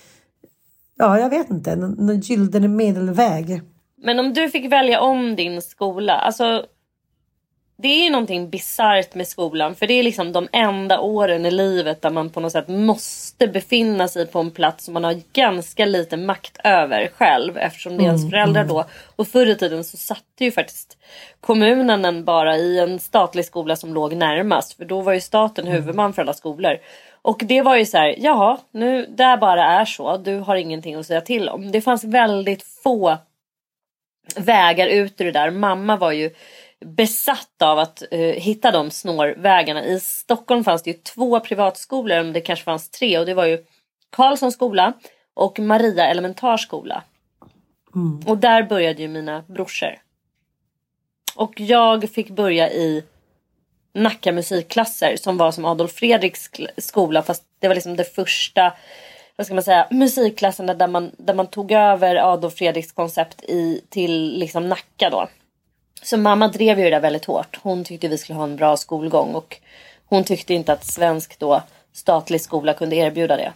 Ja, jag vet inte. Någon, någon gyllene medelväg. Men om du fick välja om din skola, alltså... Det är ju någonting bizarrt med skolan. För det är liksom de enda åren i livet där man på något sätt måste befinna sig på en plats som man har ganska lite makt över själv. Eftersom det är ens föräldrar då. Och förr i tiden så satte ju faktiskt kommunen en bara i en statlig skola som låg närmast. För då var ju staten huvudman för alla skolor. Och det var ju så här, jaha, nu det bara är så. Du har ingenting att säga till om. Det fanns väldigt få vägar ut ur det där. Mamma var ju... besatt av att uh, hitta de snårvägarna. I Stockholm fanns det ju två privatskolor, om det kanske fanns tre, och det var ju Karlssons skola och Maria elementarskola. Mm. Och där började ju mina brorsor. Och jag fick börja i Nacka musikklasser som var som Adolf Fredriks skola, fast det var liksom det första, vad ska man säga, musikklassen där man, där man tog över Adolf Fredriks koncept i, till liksom Nacka då. Så mamma drev ju det där väldigt hårt. Hon tyckte vi skulle ha en bra skolgång. Och hon tyckte inte att svensk då statlig skola kunde erbjuda det.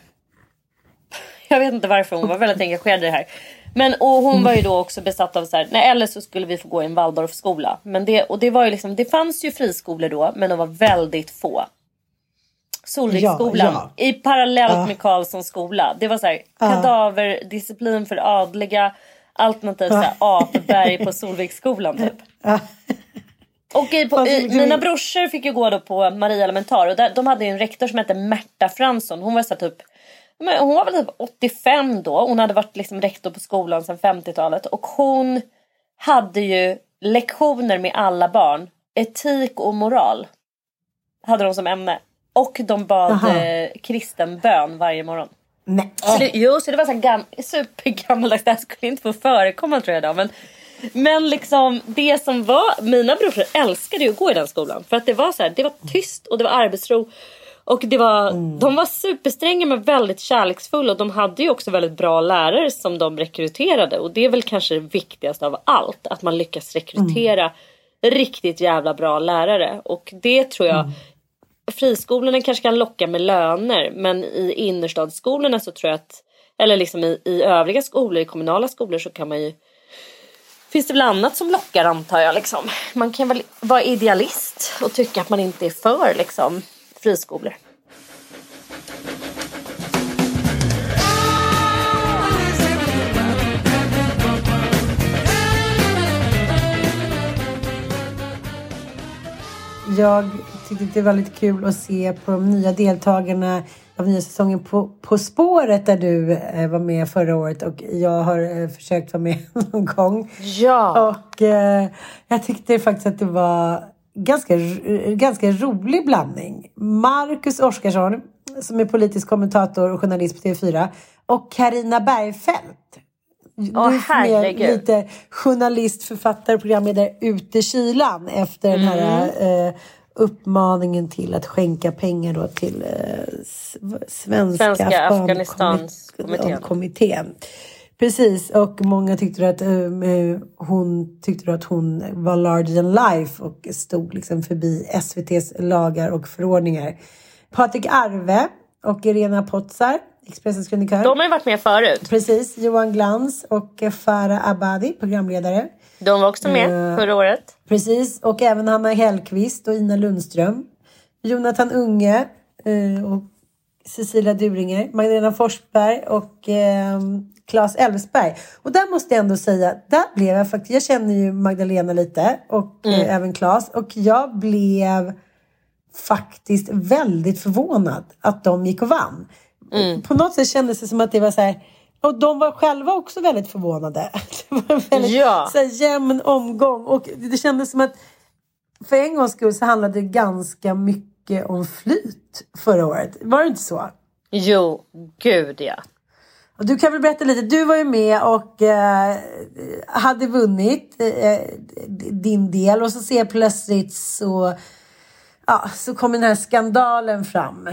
Jag vet inte varför, hon var väldigt engagerad i det här. Men, och hon var ju då också besatt av så här, nej, eller så skulle vi få gå i en Waldorfskola. Men det, och det var ju liksom, det fanns ju friskolor då, men de var väldigt få. Solviksskolan, ja, ja. I parallellt ja. med Karlssons skola. Det var så här, ja. kadaverdisciplin för adliga, alternativt ja. apberg på Solviksskolan typ. Ja. Och i, på, i, mina brorsor fick ju gå då på Maria Elementar. Och där, de hade ju en rektor som hette Märta Fransson. Hon var så typ, hon var väl typ åttiofem då. Hon hade varit liksom rektor på skolan sedan femtiotalet. Och hon hade ju lektioner med alla barn. Etik och moral hade de som ämne. Och de bad eh, kristen bön varje morgon. Nej. Så det, jo, så det var så här gam, supergammaldags. Det här skulle inte få förekomma, tror jag då. Men, men liksom det som var, mina brorsor älskade ju att gå i den skolan. För att det var så här, det var tyst och det var arbetsro. Och det var, mm. de var superstränga men väldigt kärleksfulla. Och de hade ju också väldigt bra lärare som de rekryterade. Och det är väl kanske det viktigaste av allt. Att man lyckas rekrytera mm. riktigt jävla bra lärare. Och det tror jag... Mm. Friskolorna kanske kan locka med löner, men i innerstadsskolorna så tror jag att, eller liksom i, i övriga skolor, i kommunala skolor, så kan man ju, finns det väl annat som lockar, antar jag liksom. Man kan väl vara idealist och tycka att man inte är för liksom friskolor. Jag tyckte det var väldigt kul att se på de nya deltagarna av nya säsongen på, på spåret, där du eh, var med förra året, och jag har eh, försökt vara med någon gång. Ja. Och eh, jag tyckte faktiskt att det var ganska, ganska rolig blandning. Marcus Oskarsson, som är politisk kommentator och journalist på T V fyra, och Carina Bergfeldt. Åh, du är lite journalist, författare, programledare ute i kylan efter mm. den här eh, uppmaningen till att skänka pengar då till eh, Svenska, Svenska Afghanistans-kommittén. kommittén. Precis, och många tyckte att uh, hon tyckte att hon var larger than life och stod liksom förbi S V T:s lagar och förordningar. Patrik Arve och Irena Potzar, Expressens krönikör. De har ju varit med förut. Precis, Johan Glans och Farah Abadi, programledare. De var också med uh, förra året. Precis, och även Hanna Hellqvist och Ina Lundström. Jonathan Unge uh, och Cecilia Duringer. Magdalena Forsberg och uh, Claes Elfsberg. Och där måste jag ändå säga, där blev jag faktiskt, jag känner ju Magdalena lite och mm. uh, även Claes. Och jag blev faktiskt väldigt förvånad att de gick och vann. Mm. På något sätt kändes det som att det var så här. Och de var själva också väldigt förvånade. Det var en väldigt ja. så här, jämn omgång. Och det kändes som att för en gångs skull så handlade det ganska mycket om flyt förra året. Var det inte så? Jo, gud ja. Och du kan väl berätta lite. Du var ju med och eh, hade vunnit eh, din del. Och så ser plötsligt så, ja, så kom den här skandalen fram.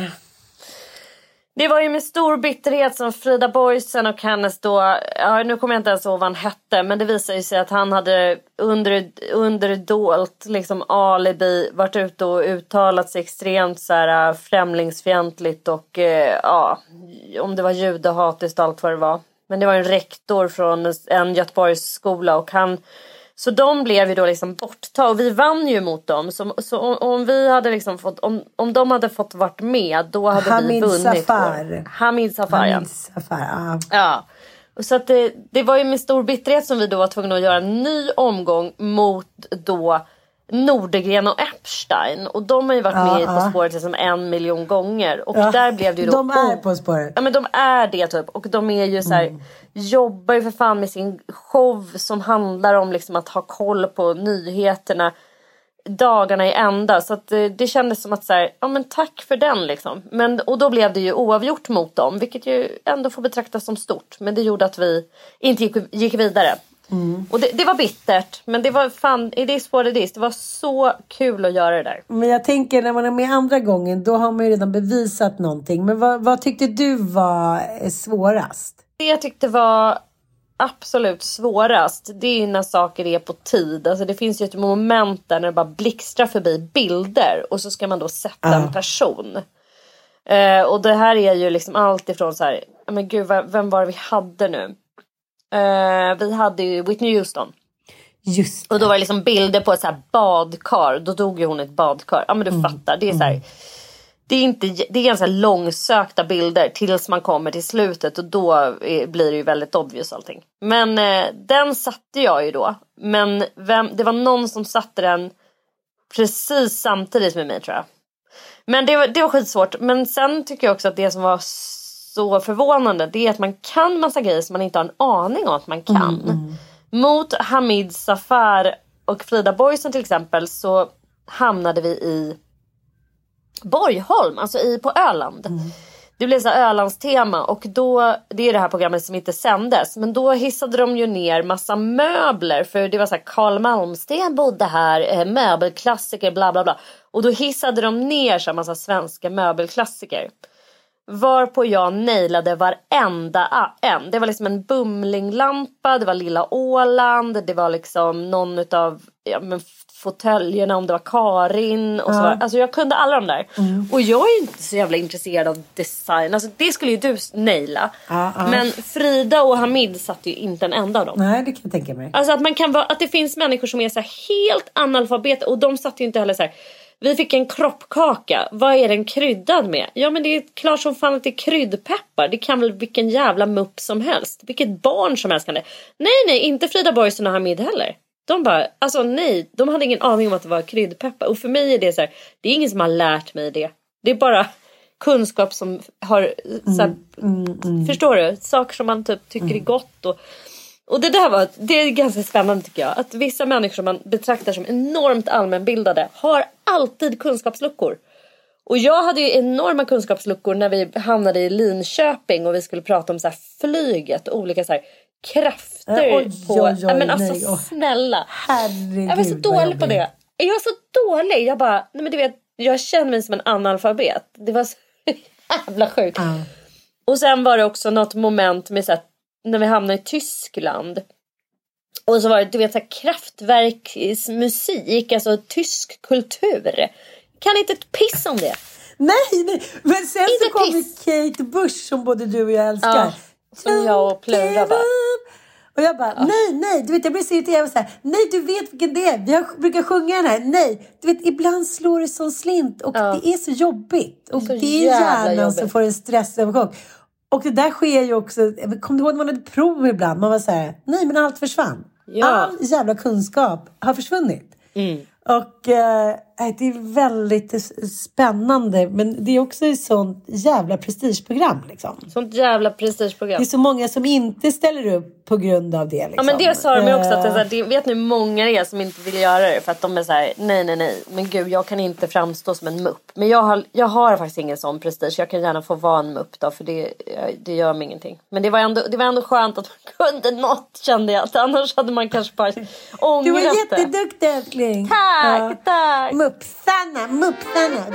Det var ju med stor bitterhet som Frida Boisen och hennes då, ja, nu kommer jag inte ens ihåg vad han hette, men det visade sig att han hade under, under dolt liksom alibi varit ute och uttalat sig extremt så här främlingsfientligt och eh, ja, om det var judehatiskt och allt vad det var. Men det var en rektor från en Göteborgs skola och han, så de blev ju då liksom borttagna och vi vann ju mot dem. Så, så om, om vi hade liksom fått, om, om de hade fått varit med, då hade Hamid vi vunnit. Safar. Hamid Safar. Hamid Safar, ja. Ja. Och så att det, det var ju med stor bitterhet som vi då var tvungna att göra en ny omgång mot då Nordegren och Epstein. Och de har ju varit ja, med ja. På spåret liksom en miljon gånger. Och ja. där blev det ju då... De är På spåret. Ja, men de är det typ. Och de är ju så här... Mm. Jobbar ju för fan med sin show som handlar om liksom att ha koll på nyheterna dagarna i ända. Så att det, det kändes som att så här, ja men tack för den liksom. Men, och då blev det ju oavgjort mot dem. Vilket ju ändå får betraktas som stort. Men det gjorde att vi inte gick, gick vidare. Mm. Och det, det var bittert. Men det var fan, it is what it is. Det var så kul att göra det där. Men jag tänker när man är med andra gången, då har man ju redan bevisat någonting. Men vad, vad tyckte du var svårast? Det jag tyckte var absolut svårast, det är när saker är på tid. Alltså det finns ju ett moment där när det bara blixtrar förbi bilder och så ska man då sätta uh. en person. Uh, och det här är ju liksom allt ifrån så här, men gud, vem var det vi hade nu? Uh, vi hade ju Whitney Houston. Just det. Och då var det liksom bilder på ett så här badkar. Då dog ju hon ett badkar. Ja men du mm. fattar, det är så här. Det är, inte, det är ganska långsökta bilder tills man kommer till slutet. Och då är, blir det ju väldigt obvious allting. Men eh, den satte jag ju då. Men vem, det var någon som satte den precis samtidigt med mig tror jag. Men det var, det var skitsvårt. Men sen tycker jag också att det som var så förvånande, det är att man kan massa grejer som man inte har en aning om att man kan. Mm, mm. Mot Hamid Safar och Frida Boisen till exempel så hamnade vi i Borgholm, alltså i, på Öland. Mm. Det blev så här Ölands tema och då, det är det här programmet som inte sändes, men då hissade de ju ner massa möbler för det var så här Carl Malmsten bodde här, möbelklassiker bla bla bla. Och då hissade de ner så här massa svenska möbelklassiker. Varpå jag nailade varenda en. Det var liksom en bumlinglampa, det var Lilla Åland, det var liksom någon utav ja, men fåtöljerna, om det var Karin och så. Ja. Alltså jag kunde alla de där. Mm. Och jag är inte så jävla intresserad av design. Alltså det skulle ju du naila. Ja, ja. Men Frida och Hamid satt ju inte en enda av dem. Nej, det kan jag tänka mig. Alltså att man kan vara, att det finns människor som är så här helt analfabeta och de satt ju inte heller så här. Vi fick en kroppkaka. Vad är den kryddad med? Ja men det är klart som fan att det är kryddpeppar. Det kan väl vilken jävla mupp som helst. Vilket barn som helst kan det. Nej nej, inte Frida Boisen och Hamid heller. De bara, alltså nej, de hade ingen aning om att det var kryddpeppar. Och för mig är det så här, det är ingen som har lärt mig det. Det är bara kunskap som har, så här, mm, mm, mm. förstår du? Saker som man typ tycker mm. är gott. Och, och det där var, det är ganska spännande tycker jag. Att vissa människor som man betraktar som enormt allmänbildade har alltid kunskapsluckor. Och jag hade ju enorma kunskapsluckor när vi hamnade i Linköping och vi skulle prata om så här flyget och olika så här krafter oj, på... oj, oj, men alltså nej, snälla. Herregud, jag var så dålig på det. är jag så dålig? Jag bara, nej men du vet, jag känner mig som en analfabet. Det var så jävla sjukt. Mm. Och sen var det också något moment med så här, när vi hamnade i Tyskland. Och så var det, du vet, så här, kraftverksmusik, alltså tysk kultur. Kan inte ett piss om det. Nej, nej. Men sen inte så kom Kate Bush som både du och jag älskar. Ja, som jag och Plura bara. Och jag bara, ja. nej, nej, du vet jag blir så irriterad så här, nej du vet vilken det är, jag brukar sjunga den här, nej, du vet ibland slår det som slint och ja. det är så jobbigt och det är, det är hjärnan jobbigt. Som får en stressövergång. Och det där sker ju också, kom du ihåg när man hade prov ibland, man var så här, nej men allt försvann. Ja. All jävla kunskap har försvunnit. Mm. Och eh, det är väldigt spännande. Men det är också ett sånt jävla prestigeprogram liksom. Sånt jävla prestigeprogram. Det är så många som inte ställer upp på grund av det liksom. Ja men det sa de ju också att det är så här, det, vet ni många är som inte vill göra det. För att de är så här, nej nej nej. Men gud, jag kan inte framstå som en mupp. Men jag har, jag har faktiskt ingen sån prestige. Jag kan gärna få vara en mupp då. För det, det gör mig ingenting. Men det var, ändå, det var ändå skönt att man kunde något, kände jag. Att annars hade man kanske bara ångrat. Du var jätteduktig älskling. Tack, ja. tack. Muppsarna, muppsarna.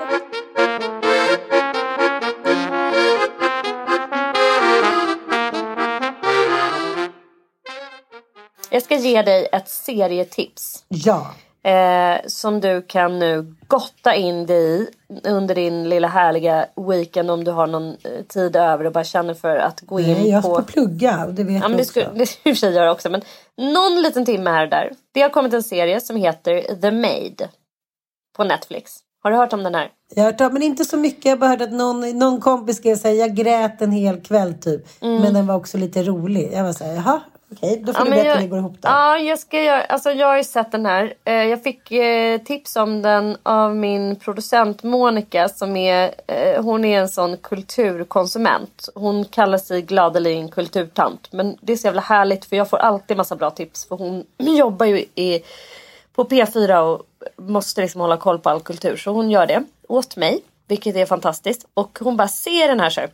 Jag ska ge dig ett serietips. Ja. Eh, som du kan nu gotta in dig i under din lilla härliga weekend om du har någon eh, tid över och bara känner för att gå in. Nej, jag på... ska plugga och det vet ja, men jag det också. skulle, det skulle jag göra också. Men någon liten timme här och där. Det har kommit en serie som heter The Maid på Netflix. Har du hört om den här? Jag har hört om, men inte så mycket. Jag bara hört att någon, någon kompis skrev säga jag grät en hel kväll typ. Mm. Men den var också lite rolig. Jag var så här, jaha. Okej, då får ja, du berätta hur det går ihop där. Ja, jag ska göra, alltså jag har ju sett den här. Jag fick eh, tips om den av min producent Monica som är, eh, hon är en sån kulturkonsument. Hon kallar sig gladeligen kulturtant. Men det är så jävla härligt för jag får alltid massa bra tips. För hon jobbar ju i, på P fyra och måste liksom hålla koll på all kultur. Så hon gör det åt mig, vilket är fantastiskt. Och hon bara ser den här så.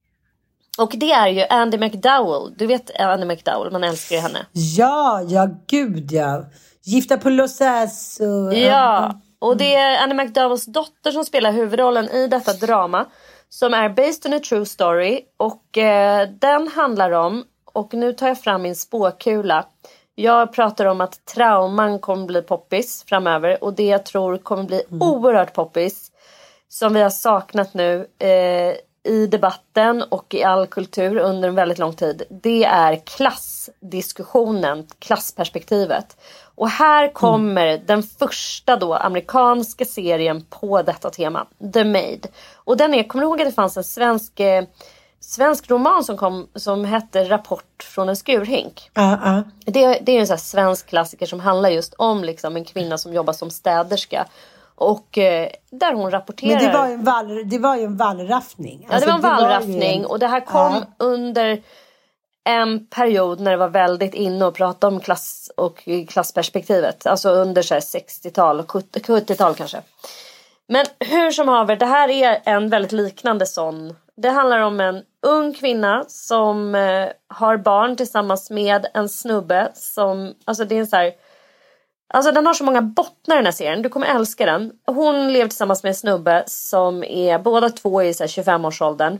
Och det är ju Andie MacDowell. Du vet Andie MacDowell, man älskar ju henne. Ja, ja gud ja. Gifta på Losas. Och... Ja, och det är Andie MacDowells dotter som spelar huvudrollen i detta drama. Som är based on a true story. Och eh, den handlar om, och nu tar jag fram min spåkula. Jag pratar om att trauman kommer bli poppis framöver. Och det jag tror kommer bli mm. oerhört poppis. Som vi har saknat nu eh, i debatten och i all kultur under en väldigt lång tid. Det är klassdiskussionen, klassperspektivet. Och här kommer mm. den första då amerikanska serien på detta tema. The Maid. Och den är, kommer du ihåg att det fanns en svensk, eh, svensk roman som kom som hette Rapport från en skurhink? Uh, uh. Det, det är en sån här svensk klassiker som handlar just om liksom, en kvinna som jobbar som städerska. Och eh, där hon rapporterar. Men det var ju en, vall, det var ju en vallraffning. Ja, alltså, det var en vallraffning. En... Och det här kom ja. under en period när det var väldigt inne att prata om klass och klassperspektivet. Alltså under så här, sextiotal och sjuttiotal kanske. Men hur som haver, det här är en väldigt liknande sån. Det handlar om en ung kvinna som eh, har barn tillsammans med en snubbe som, alltså det är en så här. Alltså den har så många bottnar den här serien. Du kommer älska den. Hon lever tillsammans med en snubbe som är båda två i så här tjugofemårsåldern.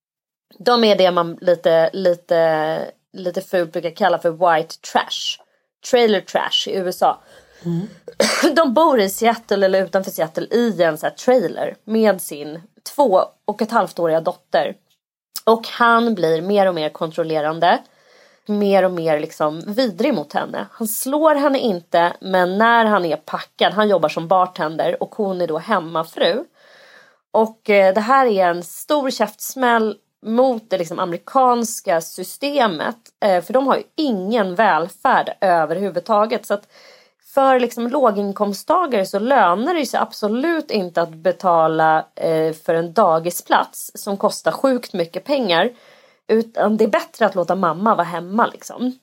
De är det man lite, lite, lite fult brukar kalla för white trash. Trailer trash i U S A. Mm. De bor i Seattle eller utanför Seattle i en så här trailer med sin två och ett halvt-åriga dotter. Och han blir mer och mer kontrollerande. Mer och mer liksom vidrig mot henne. Han slår henne inte, men när han är packad, han jobbar som bartender och hon är då hemmafru. Och eh, det här är en stor käftsmäll mot det liksom amerikanska systemet. Eh, för de har ju ingen välfärd överhuvudtaget. Så att för liksom låginkomsttagare så lönar det sig absolut inte att betala eh, för en dagisplats som kostar sjukt mycket pengar. Utan det är bättre att låta mamma vara hemma liksom.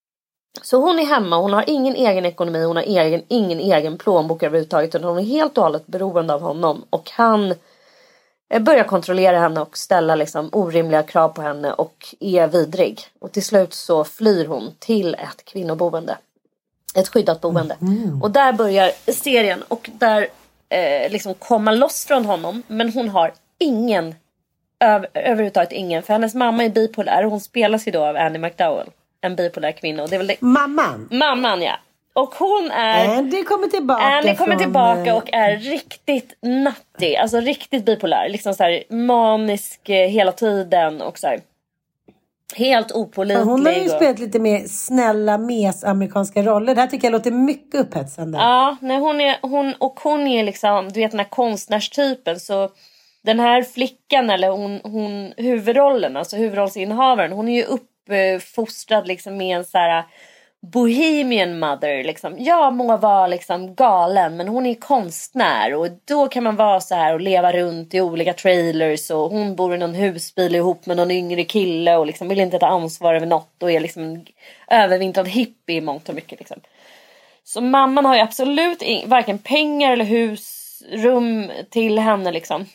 Så hon är hemma, hon har ingen egen ekonomi, hon har egen, ingen egen plånbok överhuvudtaget. Utan hon är helt och hållet beroende av honom. Och han börjar kontrollera henne och ställa liksom orimliga krav på henne och är vidrig. Och till slut så flyr hon till ett kvinnoboende. Ett skyddat boende. Mm. Och där börjar serien. Och där eh, liksom komma loss från honom. Men hon har ingen, över, överhuvudtaget ingen. För hennes mamma är bipolär. Hon spelas ju då av Annie McDowell. En bipolär kvinna. Och det är väl det... Mamman? Mamman, ja. Och hon är... Andy kommer tillbaka. Andy kommer från... tillbaka och är riktigt nutty. Alltså riktigt bipolär. Liksom så här manisk eh, hela tiden. Och så här... Helt opålitlig. Hon har ju och... spelat lite mer snälla mes amerikanska roller. Det här tycker jag låter mycket upphetsande. Ja, nej, hon är, hon, och hon är liksom, du vet den här konstnärstypen. Så den här flickan, eller hon, hon huvudrollen, alltså huvudrollsinnehavaren, hon är ju uppfostrad liksom med en så här bohemian mother liksom. Jag må vara liksom galen, men hon är konstnär och då kan man vara så här och leva runt i olika trailers, och hon bor i någon husbil ihop med någon yngre kille och liksom vill inte ta ansvar över något och är liksom en övervintrad hippie i mångt och mycket liksom. Så mamman har ju absolut in, varken pengar eller husrum till henne liksom.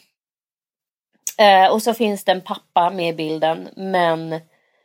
Eh, och så finns det en pappa med i bilden, men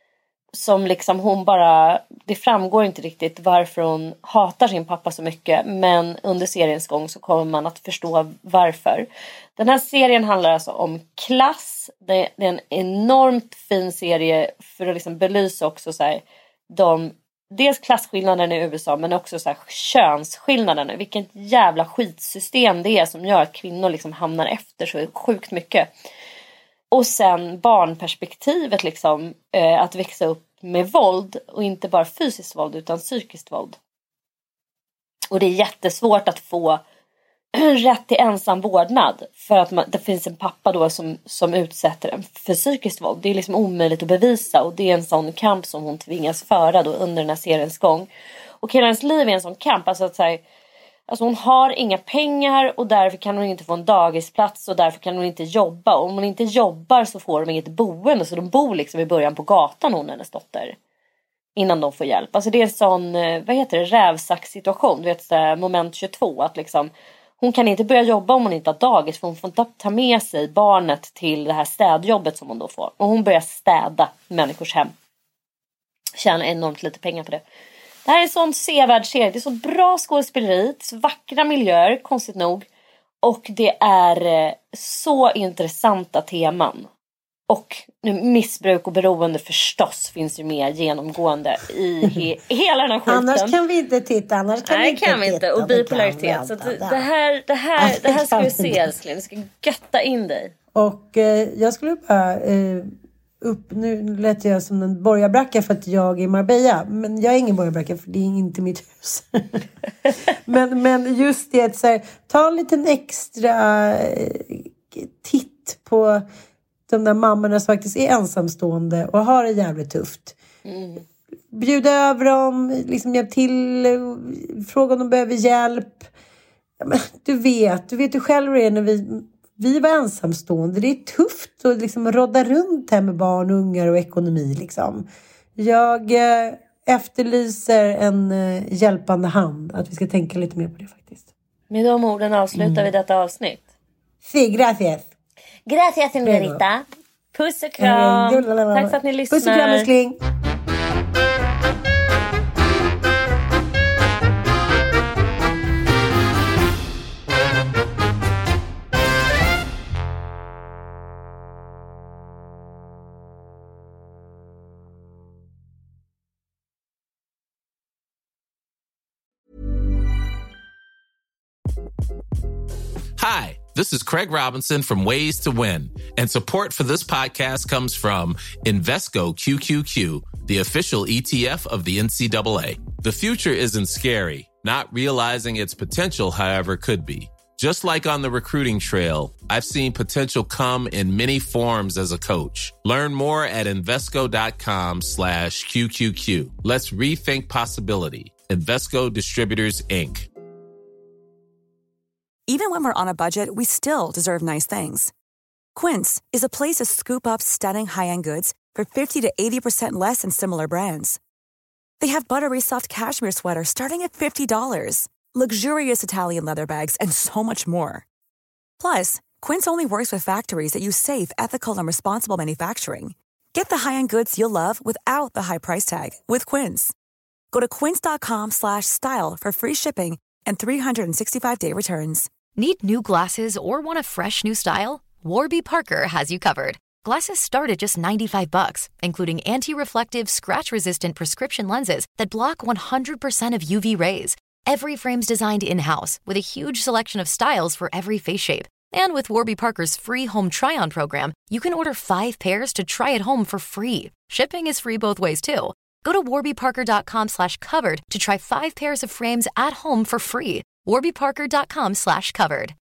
som liksom hon bara, det framgår inte riktigt varför hon hatar sin pappa så mycket, men under seriens gång så kommer man att förstå varför. Den här serien handlar alltså om klass. Det, det är en enormt fin serie för att liksom belysa också så här, de, dels klasskillnaden i U S A, men också så här könsskillnaden. Vilket jävla skitsystem det är som gör att kvinnor liksom hamnar efter så sjukt mycket. Och sen barnperspektivet liksom, eh, att växa upp med våld, och inte bara fysiskt våld utan psykiskt våld. Och det är jättesvårt att få rätt till ensam vårdnad för att man, det finns en pappa då som, som utsätter en för psykiskt våld. Det är liksom omöjligt att bevisa, och det är en sån kamp som hon tvingas föra då under den här seriens gång. Och hela hennes liv är en sån kamp, alltså att säga, alltså hon har inga pengar och därför kan hon inte få en dagisplats och därför kan hon inte jobba. Och om hon inte jobbar så får de inget boende, så de bor liksom i början på gatan, hon och hennes dotter, innan de får hjälp. Alltså det är en sån, vad heter det, rävsaxsituation, du vet, moment tjugotvå, att liksom hon kan inte börja jobba om hon inte har dagis, för hon får inte ta med sig barnet till det här städjobbet som hon då får. Och hon börjar städa människors hem. Tjänar enormt lite pengar på det. Det här är en sån sevärd serie. Det är så bra skådespeleri, så vackra miljöer, konstigt nog. Och det är så intressanta teman. Och missbruk och beroende förstås finns ju mer genomgående i he- hela den här skiten. Annars kan vi inte titta. Annars kan Nej, vi inte kan vi inte. Och bipolaritet. Så det, det här, det här, det här ska vi se, älskling. Vi ska götta in dig. Och eh, jag skulle bara... Eh, upp, nu lät jag som en borgarbracka för att jag är Marbella, men jag är ingen borgarbracka för det är inte mitt hus. men, men just det, så här, ta en liten extra eh, titt på de där mammorna som faktiskt är ensamstående och har det jävligt tufft. Mm. Bjuda över dem, liksom hjälp till, fråga om de behöver hjälp. Ja, men, du vet, du vet ju själv hur det är när vi Vi var ensamstående. Det är tufft att liksom rodda runt här med barn, ungar och ekonomi. Liksom. Jag eh, efterlyser en eh, hjälpande hand. Att vi ska tänka lite mer på det faktiskt. Med de orden avslutar mm. vi detta avsnitt. Sí, gracias. Gracias, señorita. Puss och kram. Mm. Tack för att ni lyssnar. Puss och kram, älskling. Hi, this is Craig Robinson from Ways to Win, and support for this podcast comes from Invesco Q Q Q, the official E T F of the N C double A. The future isn't scary. Not realizing its potential, however, could be. Just like on the recruiting trail, I've seen potential come in many forms as a coach. Learn more at Invesco.com slash QQQ. Let's rethink possibility. Invesco Distributors, Incorporated. Even when we're on a budget, we still deserve nice things. Quince is a place to scoop up stunning high-end goods for fifty to eighty percent less than similar brands. They have buttery soft cashmere sweaters starting at fifty dollars, luxurious Italian leather bags, and so much more. Plus, Quince only works with factories that use safe, ethical, and responsible manufacturing. Get the high-end goods you'll love without the high price tag with Quince. Go to quince.com slash style for free shipping and three sixty-five day returns. Need new glasses or want a fresh new style? Warby Parker has you covered. Glasses start at just ninety-five bucks, including anti-reflective, scratch-resistant prescription lenses that block one hundred percent of U V rays. Every frame's designed in-house with a huge selection of styles for every face shape. And with Warby Parker's free home try-on program, you can order five pairs to try at home for free. Shipping is free both ways, too. Go to warbyparker.com slash covered to try five pairs of frames at home for free. warbyparker.com slash covered.